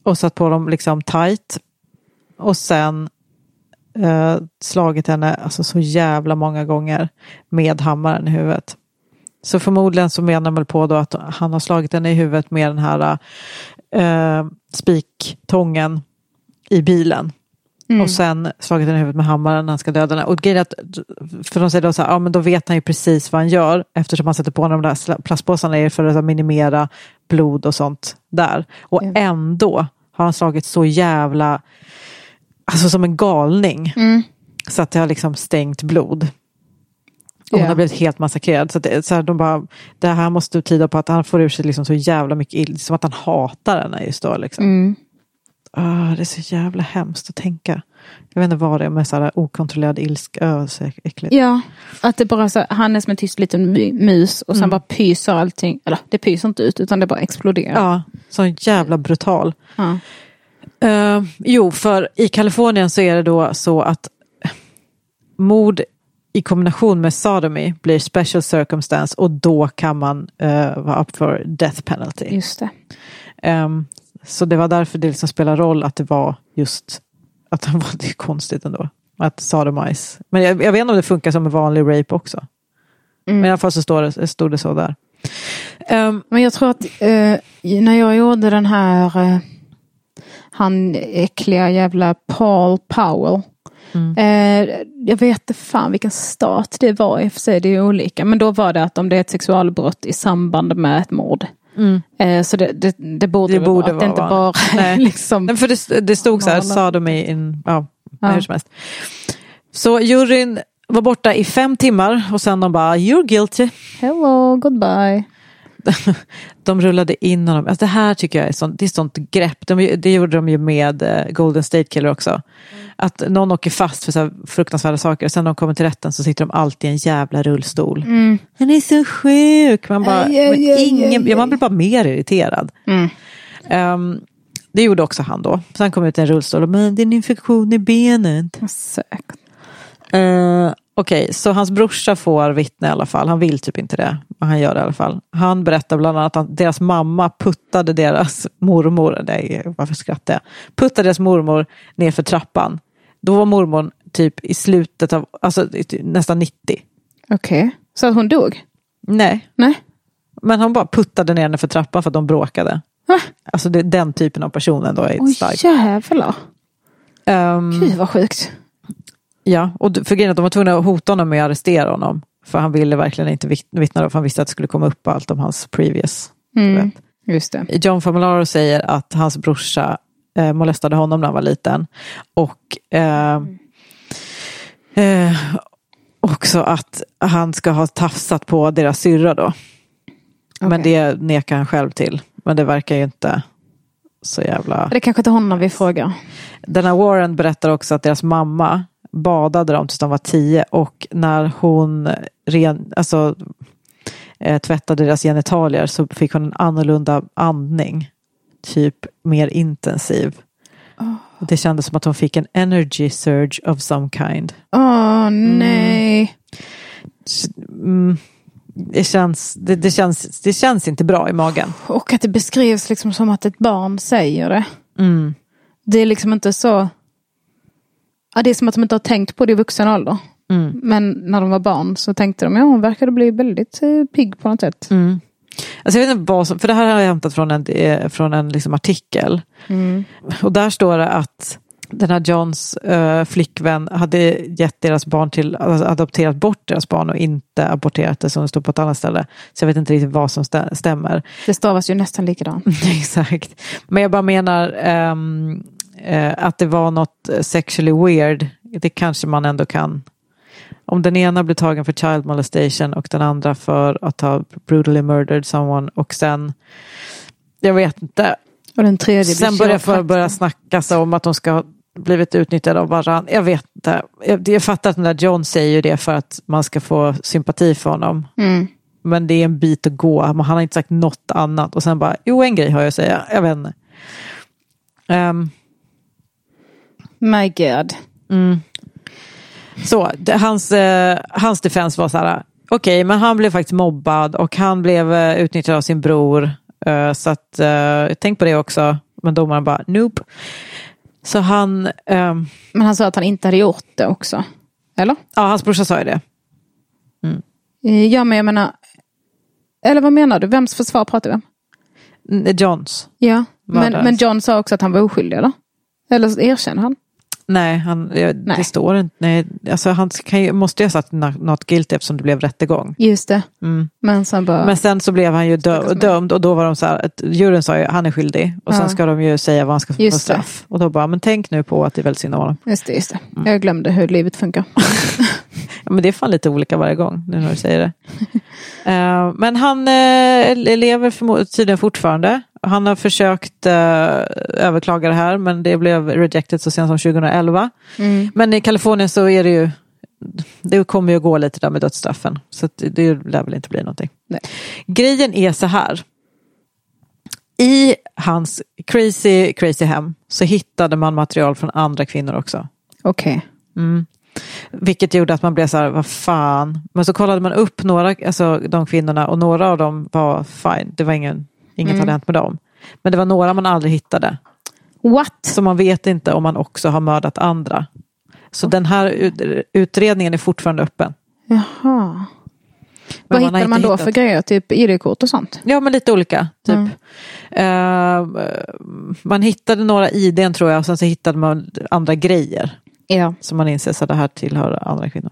och satt på dem liksom tight. Och sen eh, slagit henne alltså, så jävla många gånger med hammaren i huvudet. Så förmodligen så menar man på då att han har slagit henne i huvudet med den här eh, spiktången i bilen. Mm. Och sen slagit henne i huvudet med hammaren när han ska döda henne. Och grejen att, för de säger då så här, ja men då vet han ju precis vad han gör. Eftersom han sätter på de där plastpåsarna för att minimera blod och sånt där. Och mm. ändå har han slagit så jävla, alltså som en galning. Mm. Så att det har liksom stängt blod. Och hon yeah. har blivit helt massakrerad. Så, det, så här, de bara, det här måste tyda på att han får ur sig liksom så jävla mycket ill. Som att han hatar henne just då liksom. Mm. Oh, det är så jävla hemskt att tänka. Jag vet inte vad det är med så här okontrollerad ilska. Oh, så äckligt. Ja, att det bara så, han är som en tyst liten mus och sen mm. bara pyser allting. Eller det pyser inte ut utan det bara exploderar. Ja, så jävla brutal. Ja. Uh, jo, för i Kalifornien så är det då så att mord i kombination med sodomy blir special circumstance och då kan man uh, vara upp för death penalty. Just det. Um, så det var därför det liksom spelar roll att det var just att det var det konstigt ändå. Att sodomize. Men jag, jag vet inte om det funkar som en vanlig rape också. Mm. Men i alla fall så står det, stod det så där. Um, Men jag tror att uh, när jag gjorde den här uh, han äckliga jävla Paul Powell. Mm. Eh, jag vet inte fan vilken stat det var i och för sig, det är olika. Men då var det att om det är ett sexualbrott i samband med ett mord. Mm. Eh, så det, det, det borde, det borde vara att det inte bara Nej. liksom... Nej, för det, det stod så här, sodomy in... Ja, ja. Hur som helst. Så juryn var borta i fem timmar och sen de bara, you're guilty. Hello, goodbye. De rullade in honom. Alltså det här tycker jag är sånt, det är sånt grepp. De, det gjorde de ju med uh, Golden State Killer också. Mm. Att någon åker fast för så här fruktansvärda saker och sen när de kommer till rätten så sitter de alltid i en jävla rullstol. Mm. Den är så sjuk. Man, bara, aj, aj, aj, ingen, aj, aj. Ja, man blir bara mer irriterad. Mm. Um, det gjorde också han då. Sen kom ut en rullstol och men det är en infektion i benet. Säkert. Uh, Okej, okay, så hans brorsa får vittna i alla fall. Han vill typ inte det, men han gör det i alla fall. Han berättar bland annat att deras mamma puttade deras mormor, nej, varför skrattar jag? Puttade deras mormor ner för trappan. Då var mormor typ i slutet av, alltså nästan nittio. Okej, okay. Så att hon dog? Nej. Nej. Men han bara puttade ner henne för trappan för att de bråkade. Va? Alltså det är den typen av personen då är Oj, stark. Jävlar. Um, Gud vad sjukt. Ja, och för grejen att de var tvungna att hota honom med att arrestera honom. För han ville verkligen inte vittna då, för han visste att det skulle komma upp allt om hans previous. Mm, just det. John Famularo säger att hans brorsa eh, molestade honom när han var liten. Och eh, eh, också att han ska ha tafsat på deras syrra då. Okay. Men det nekar han själv till. Men det verkar ju inte så jävla... Det är kanske inte honom vi frågar. Denna Warren berättar också att deras mamma badade dem tills de var tio och när hon ren, alltså, eh, tvättade deras genitalier så fick hon en annorlunda andning, typ mer intensiv. Oh. Det kändes som att hon fick en energy surge of some kind. Åh oh, nej. Mm. Det känns, det, det känns det känns inte bra i magen. Och att det beskrivs liksom som att ett barn säger det. Mm. Det är liksom inte så... Ja, det är som att de inte har tänkt på det i vuxen ålder. Mm. Men när de var barn så tänkte de, ja, hon verkade bli väldigt eh, pigg på något sätt. Mm. Alltså jag vet inte vad som, för det här har jag hämtat från en, från en liksom artikel. Mm. Och där står det att den här Johns äh, flickvän hade gett deras barn till, alltså adopterat bort deras barn och inte aborterat det som det står på ett annat ställe. Så jag vet inte riktigt vad som stämmer. Det stavas ju nästan likadant. Exakt. Men jag bara menar ähm, äh, att det var något sexually weird. Det kanske man ändå kan. Om den ena blir tagen för child molestation och den andra för att ha brutally murdered someone och sen, jag vet inte. Och den tredje sen börjar för börja snacka så om att de ska ha blivit utnyttjade av varandra. Jag vet inte. Jag, jag fattar att den där John säger ju det för att man ska få sympati för honom. Mm. Men det är en bit att gå. Han har inte sagt något annat. Och sen bara, jo, en grej har jag att säga. Jag vet inte. Um, My God. Mm. Så, det, hans, eh, hans defens var så här, okej, okay, men han blev faktiskt mobbad och han blev eh, utnyttjad av sin bror. Uh, så att, uh, tänk på det också. men domaren bara, nope. Så han... Um, men han sa att han inte hade gjort det också. Eller? Ja, hans brorsa sa ju det. Mm. Ja, men jag menar... Eller vad menar du? Vems försvar pratar vi om? Johns. Ja, men, men John sa också att han var oskyldig, eller? Eller erkänner han? Nej, han, det nej. står inte. Nej, alltså han kan ju, måste ju ha sagt något guilty eftersom det blev rättegång. Just det. Mm. Men, sen bara... Men sen så blev han ju dö, dömd och då var de så här, att juryn sa ju han är skyldig och ja. sen ska de ju säga vad han ska få för straff. Och då bara, men tänk nu på att det är väldigt synd om honom. Just det, just det. Mm. Jag glömde hur livet funkar. Ja, men det är fan lite olika varje gång nu när du säger det. uh, men han uh, lever förmo- tydligen fortfarande. Han har försökt uh, överklaga det här, men det blev rejected så sent som tjugoelva. Mm. Men i Kalifornien så är det ju, det kommer ju att gå lite där med dödsstraffen. Så det, det lär väl inte bli någonting. Nej. Grejen är så här. I hans crazy, crazy hem så hittade man material från andra kvinnor också. Okej. Okay. Mm. Vilket gjorde att man blev så här, vad fan. Men så kollade man upp några, alltså de kvinnorna, och några av dem var fine. Det var ingen, inget mm. hade hänt med dem. Men det var några man aldrig hittade. What? Så man vet inte om man också har mördat andra. Så oh. den här utredningen är fortfarande öppen. Jaha. Vad hittar man då hittat. för grejer? Typ I D-kort och sånt? Ja, men lite olika. Typ. Mm. Uh, man hittade några I D tror jag, och sen så hittade man andra grejer. Ja. Så man inser att det här tillhör andra kvinnor.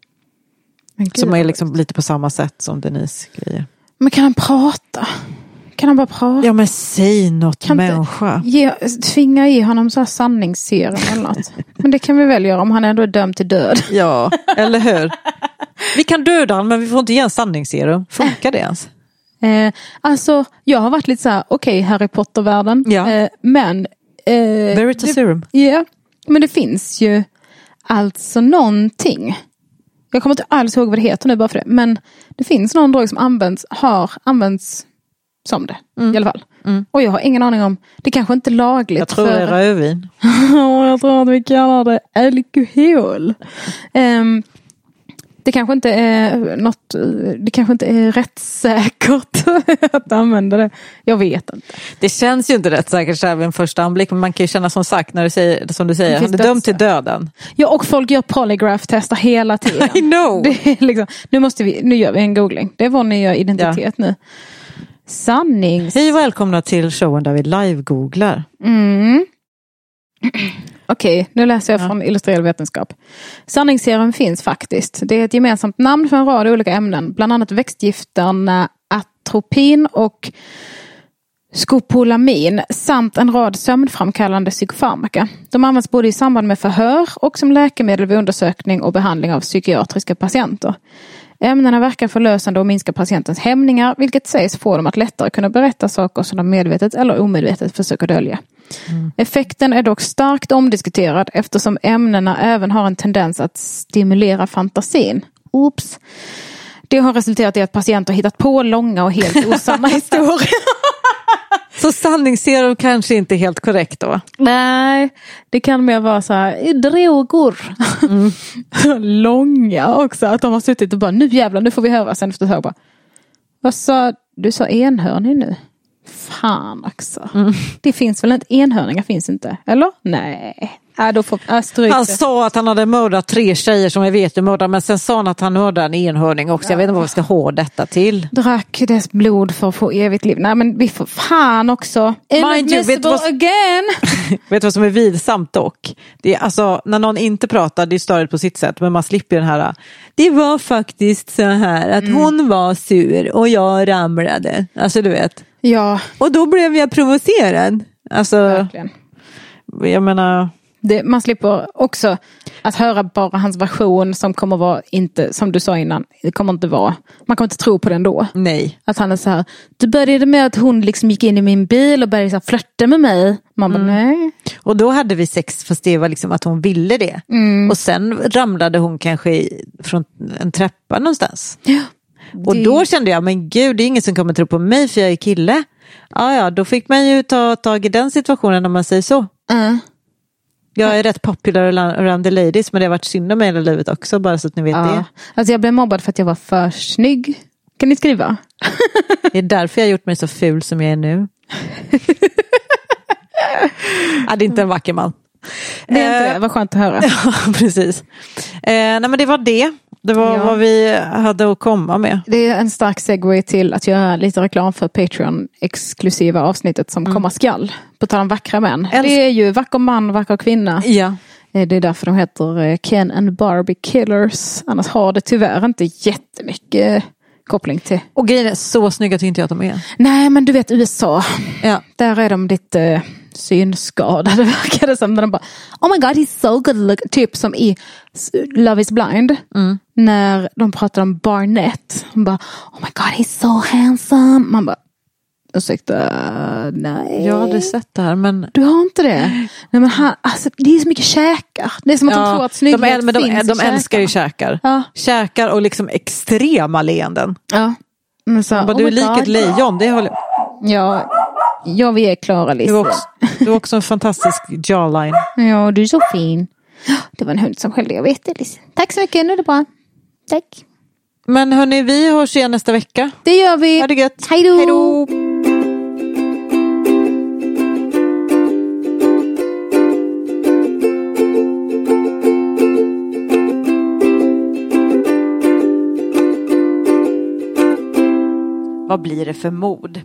Som är liksom lite på samma sätt som Denise grejer. Men kan han prata? Kan han bara prata? Ja, men säg något kan människa. Ge, tvinga i honom så här sanningsserum eller något. Men det kan vi väl göra om han ändå är dömd till död. Ja, eller hur? Vi kan döda honom, men vi får inte ge en sanningsserum. Funkar det ens? Eh, alltså, jag har varit lite så här, okej, okay, Harry Potter-världen. Ja. Eh, men... Eh, Verita serum. Ja, yeah, men det finns ju alltså någonting. Jag kommer inte alls ihåg vad det heter nu bara för det. Men det finns någon drog som används, har använts som det. Mm. I alla fall. Mm. Och jag har ingen aning om, det kanske inte är lagligt. Jag tror för... det är rödvin. Jag tror att vi kallar det alkohol. Um, det kanske inte är något, det kanske inte är rättssäkert att använda det. Jag vet inte. Det känns ju inte rättssäkert så här vid en första anblick, men man kan ju känna som sagt när du säger, som du säger, han är dömd till döden. Ja, och folk gör polygraph-testar hela tiden. I know. Det är liksom, nu måste vi, nu gör vi en googling. Det är vår nya identitet ja. nu. Sannings. Hej och välkomna till showen där vi live-googlar. Mm. Okej, okay, nu läser jag ja. från Illustrerad vetenskap. Sanningsserum finns faktiskt. Det är ett gemensamt namn för en rad olika ämnen. Bland annat växtgifterna atropin och skopolamin samt en rad sömnframkallande psykofarmaka. De används både i samband med förhör och som läkemedel vid undersökning och behandling av psykiatriska patienter. Ämnena verkar förlösande och minska patientens hämningar, vilket sägs få dem att lättare kunna berätta saker som de medvetet eller omedvetet försöker dölja. Mm. Effekten är dock starkt omdiskuterad eftersom ämnena även har en tendens att stimulera fantasin. Oops. Det har resulterat i att patienter hittat på långa och helt osanna historier. Så sanningsserum kanske inte är helt korrekt då? Nej, det kan mer vara så här, droger. Mm. Långa också, att de har suttit och bara, nu jävlar, nu får vi höra sen efter ett tag bara. Vad sa, du sa enhörning nu? Fan också. Mm. Det finns väl inte, enhörningar finns inte, eller? Nej. Äh, då får, äh, han sa att han hade mördat tre tjejer som jag vet är mördade, men sen sa han att han mördade en enhörning också. Ja. Jag vet inte vad vi ska ha detta till. Drack dess blod för att få evigt liv. Nej, men vi får fan också. Mind you, vet, vad, again. Vet du vad som är vidsamt dock? Det är alltså, när någon inte pratar, det är störigt på sitt sätt, men man slipper den här. Det var faktiskt så här att mm. hon var sur och jag ramlade. Alltså du vet. Ja. Och då blev jag provocerad. Alltså, verkligen. Jag menar... Det, man slipper också att höra bara hans version som kommer vara inte, som du sa innan, det kommer inte vara, man kommer inte tro på den då. Nej. Att han är så här, det började med att hon liksom gick in i min bil och började så här flörta med mig. Man bara, mm. nej. Och då hade vi sex fast det var liksom att hon ville det. Mm. Och sen ramlade hon kanske i, från en trappa någonstans. Ja. Det... Och då kände jag, men gud, det är ingen som kommer tro på mig för jag är kille. Ja, ja, då fick man ju ta tag i den situationen om man säger så. Mm. Jag är rätt popular around the ladies, men det har varit synd om mig hela livet också, bara så att ni vet ja. det. Alltså jag blev mobbad för att jag var för snygg. Kan ni skriva? Det är därför jag har gjort mig så ful som jag är nu. Ja, det är inte en vacker man. Det är inte det, vad skönt att höra. Ja, precis. Eh, nej, men det var det. Det var ja. vad vi hade att komma med. Det är en stark segue till att göra lite reklam för Patreon-exklusiva avsnittet som mm. komma skall. På tal om vackra män. Älsk- det är ju vacker man, vacker kvinna. Ja. Det är därför de heter Ken and Barbie Killers. Annars har det tyvärr inte jättemycket koppling till. Och grejen är så snygga tycker inte jag att de är. Nej, men du vet U S A. Ja. Där är de lite synskadade, verkar det som. När de bara, oh my god, he's so good look. Typ som i Love is Blind. Mm. När de pratar om Barnett. De bara, oh my god, he's so handsome. Man bara, ursäkta, nej. Jag har aldrig sett det här, men... Du har inte det? Nej, men han, alltså, det är så mycket käkar. Det är som att ja, de tror att snygghet de, men de, finns de, i de älskar ju käkar. Ja. Käkar och liksom extrema leenden. Ja. Men så, bara, oh du är lik ett lejon. Det håller... Ja, ja, vi är klara Lisa. Du är också, du är också en fantastisk jawline. Ja, du är så fin. Det var en hund som skällde, jag vet det Lisa. Tack så mycket, nu är det bra. Tack. Men hörni, vi hörs igen nästa vecka. Det gör vi. Ha det gött. Hej då. Hej då. Vad blir det för mod?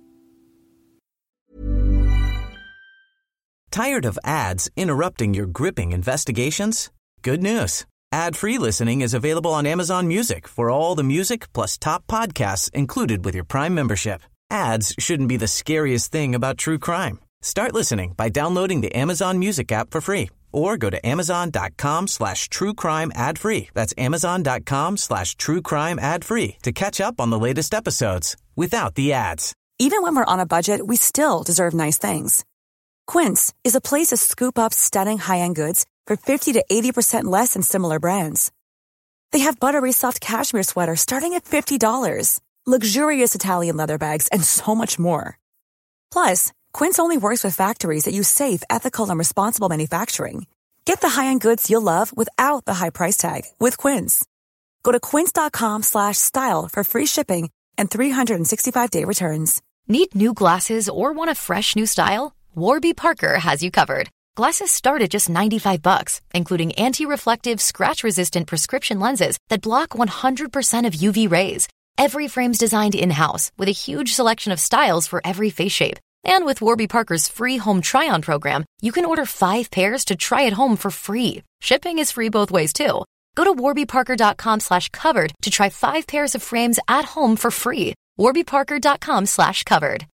Tired of ads interrupting your gripping investigations? Good news. Ad-free listening is available on Amazon Music for all the music plus top podcasts included with your Prime membership. Ads shouldn't be the scariest thing about true crime. Start listening by downloading the Amazon Music app for free or go to amazon.com slash true crime ad free. That's amazon.com slash true crime ad free to catch up on the latest episodes without the ads. Even when we're on a budget, we still deserve nice things. Quince is a place to scoop up stunning high-end goods for fifty to eighty percent less than similar brands. They have buttery soft cashmere sweaters starting at fifty dollars, luxurious Italian leather bags, and so much more. Plus, Quince only works with factories that use safe, ethical, and responsible manufacturing. Get the high-end goods you'll love without the high price tag with Quince. Go to quince.com slash style for free shipping and three sixty-five day returns. Need new glasses or want a fresh new style? Warby Parker has you covered. Glasses start at just ninety-five bucks, including anti-reflective, scratch-resistant prescription lenses that block one hundred percent of U V rays. Every frame's designed in-house with a huge selection of styles for every face shape. And with Warby Parker's free home try-on program, you can order five pairs to try at home for free. Shipping is free both ways, too. Go to warbyparker.com slash covered to try five pairs of frames at home for free. warbyparker.com slash covered.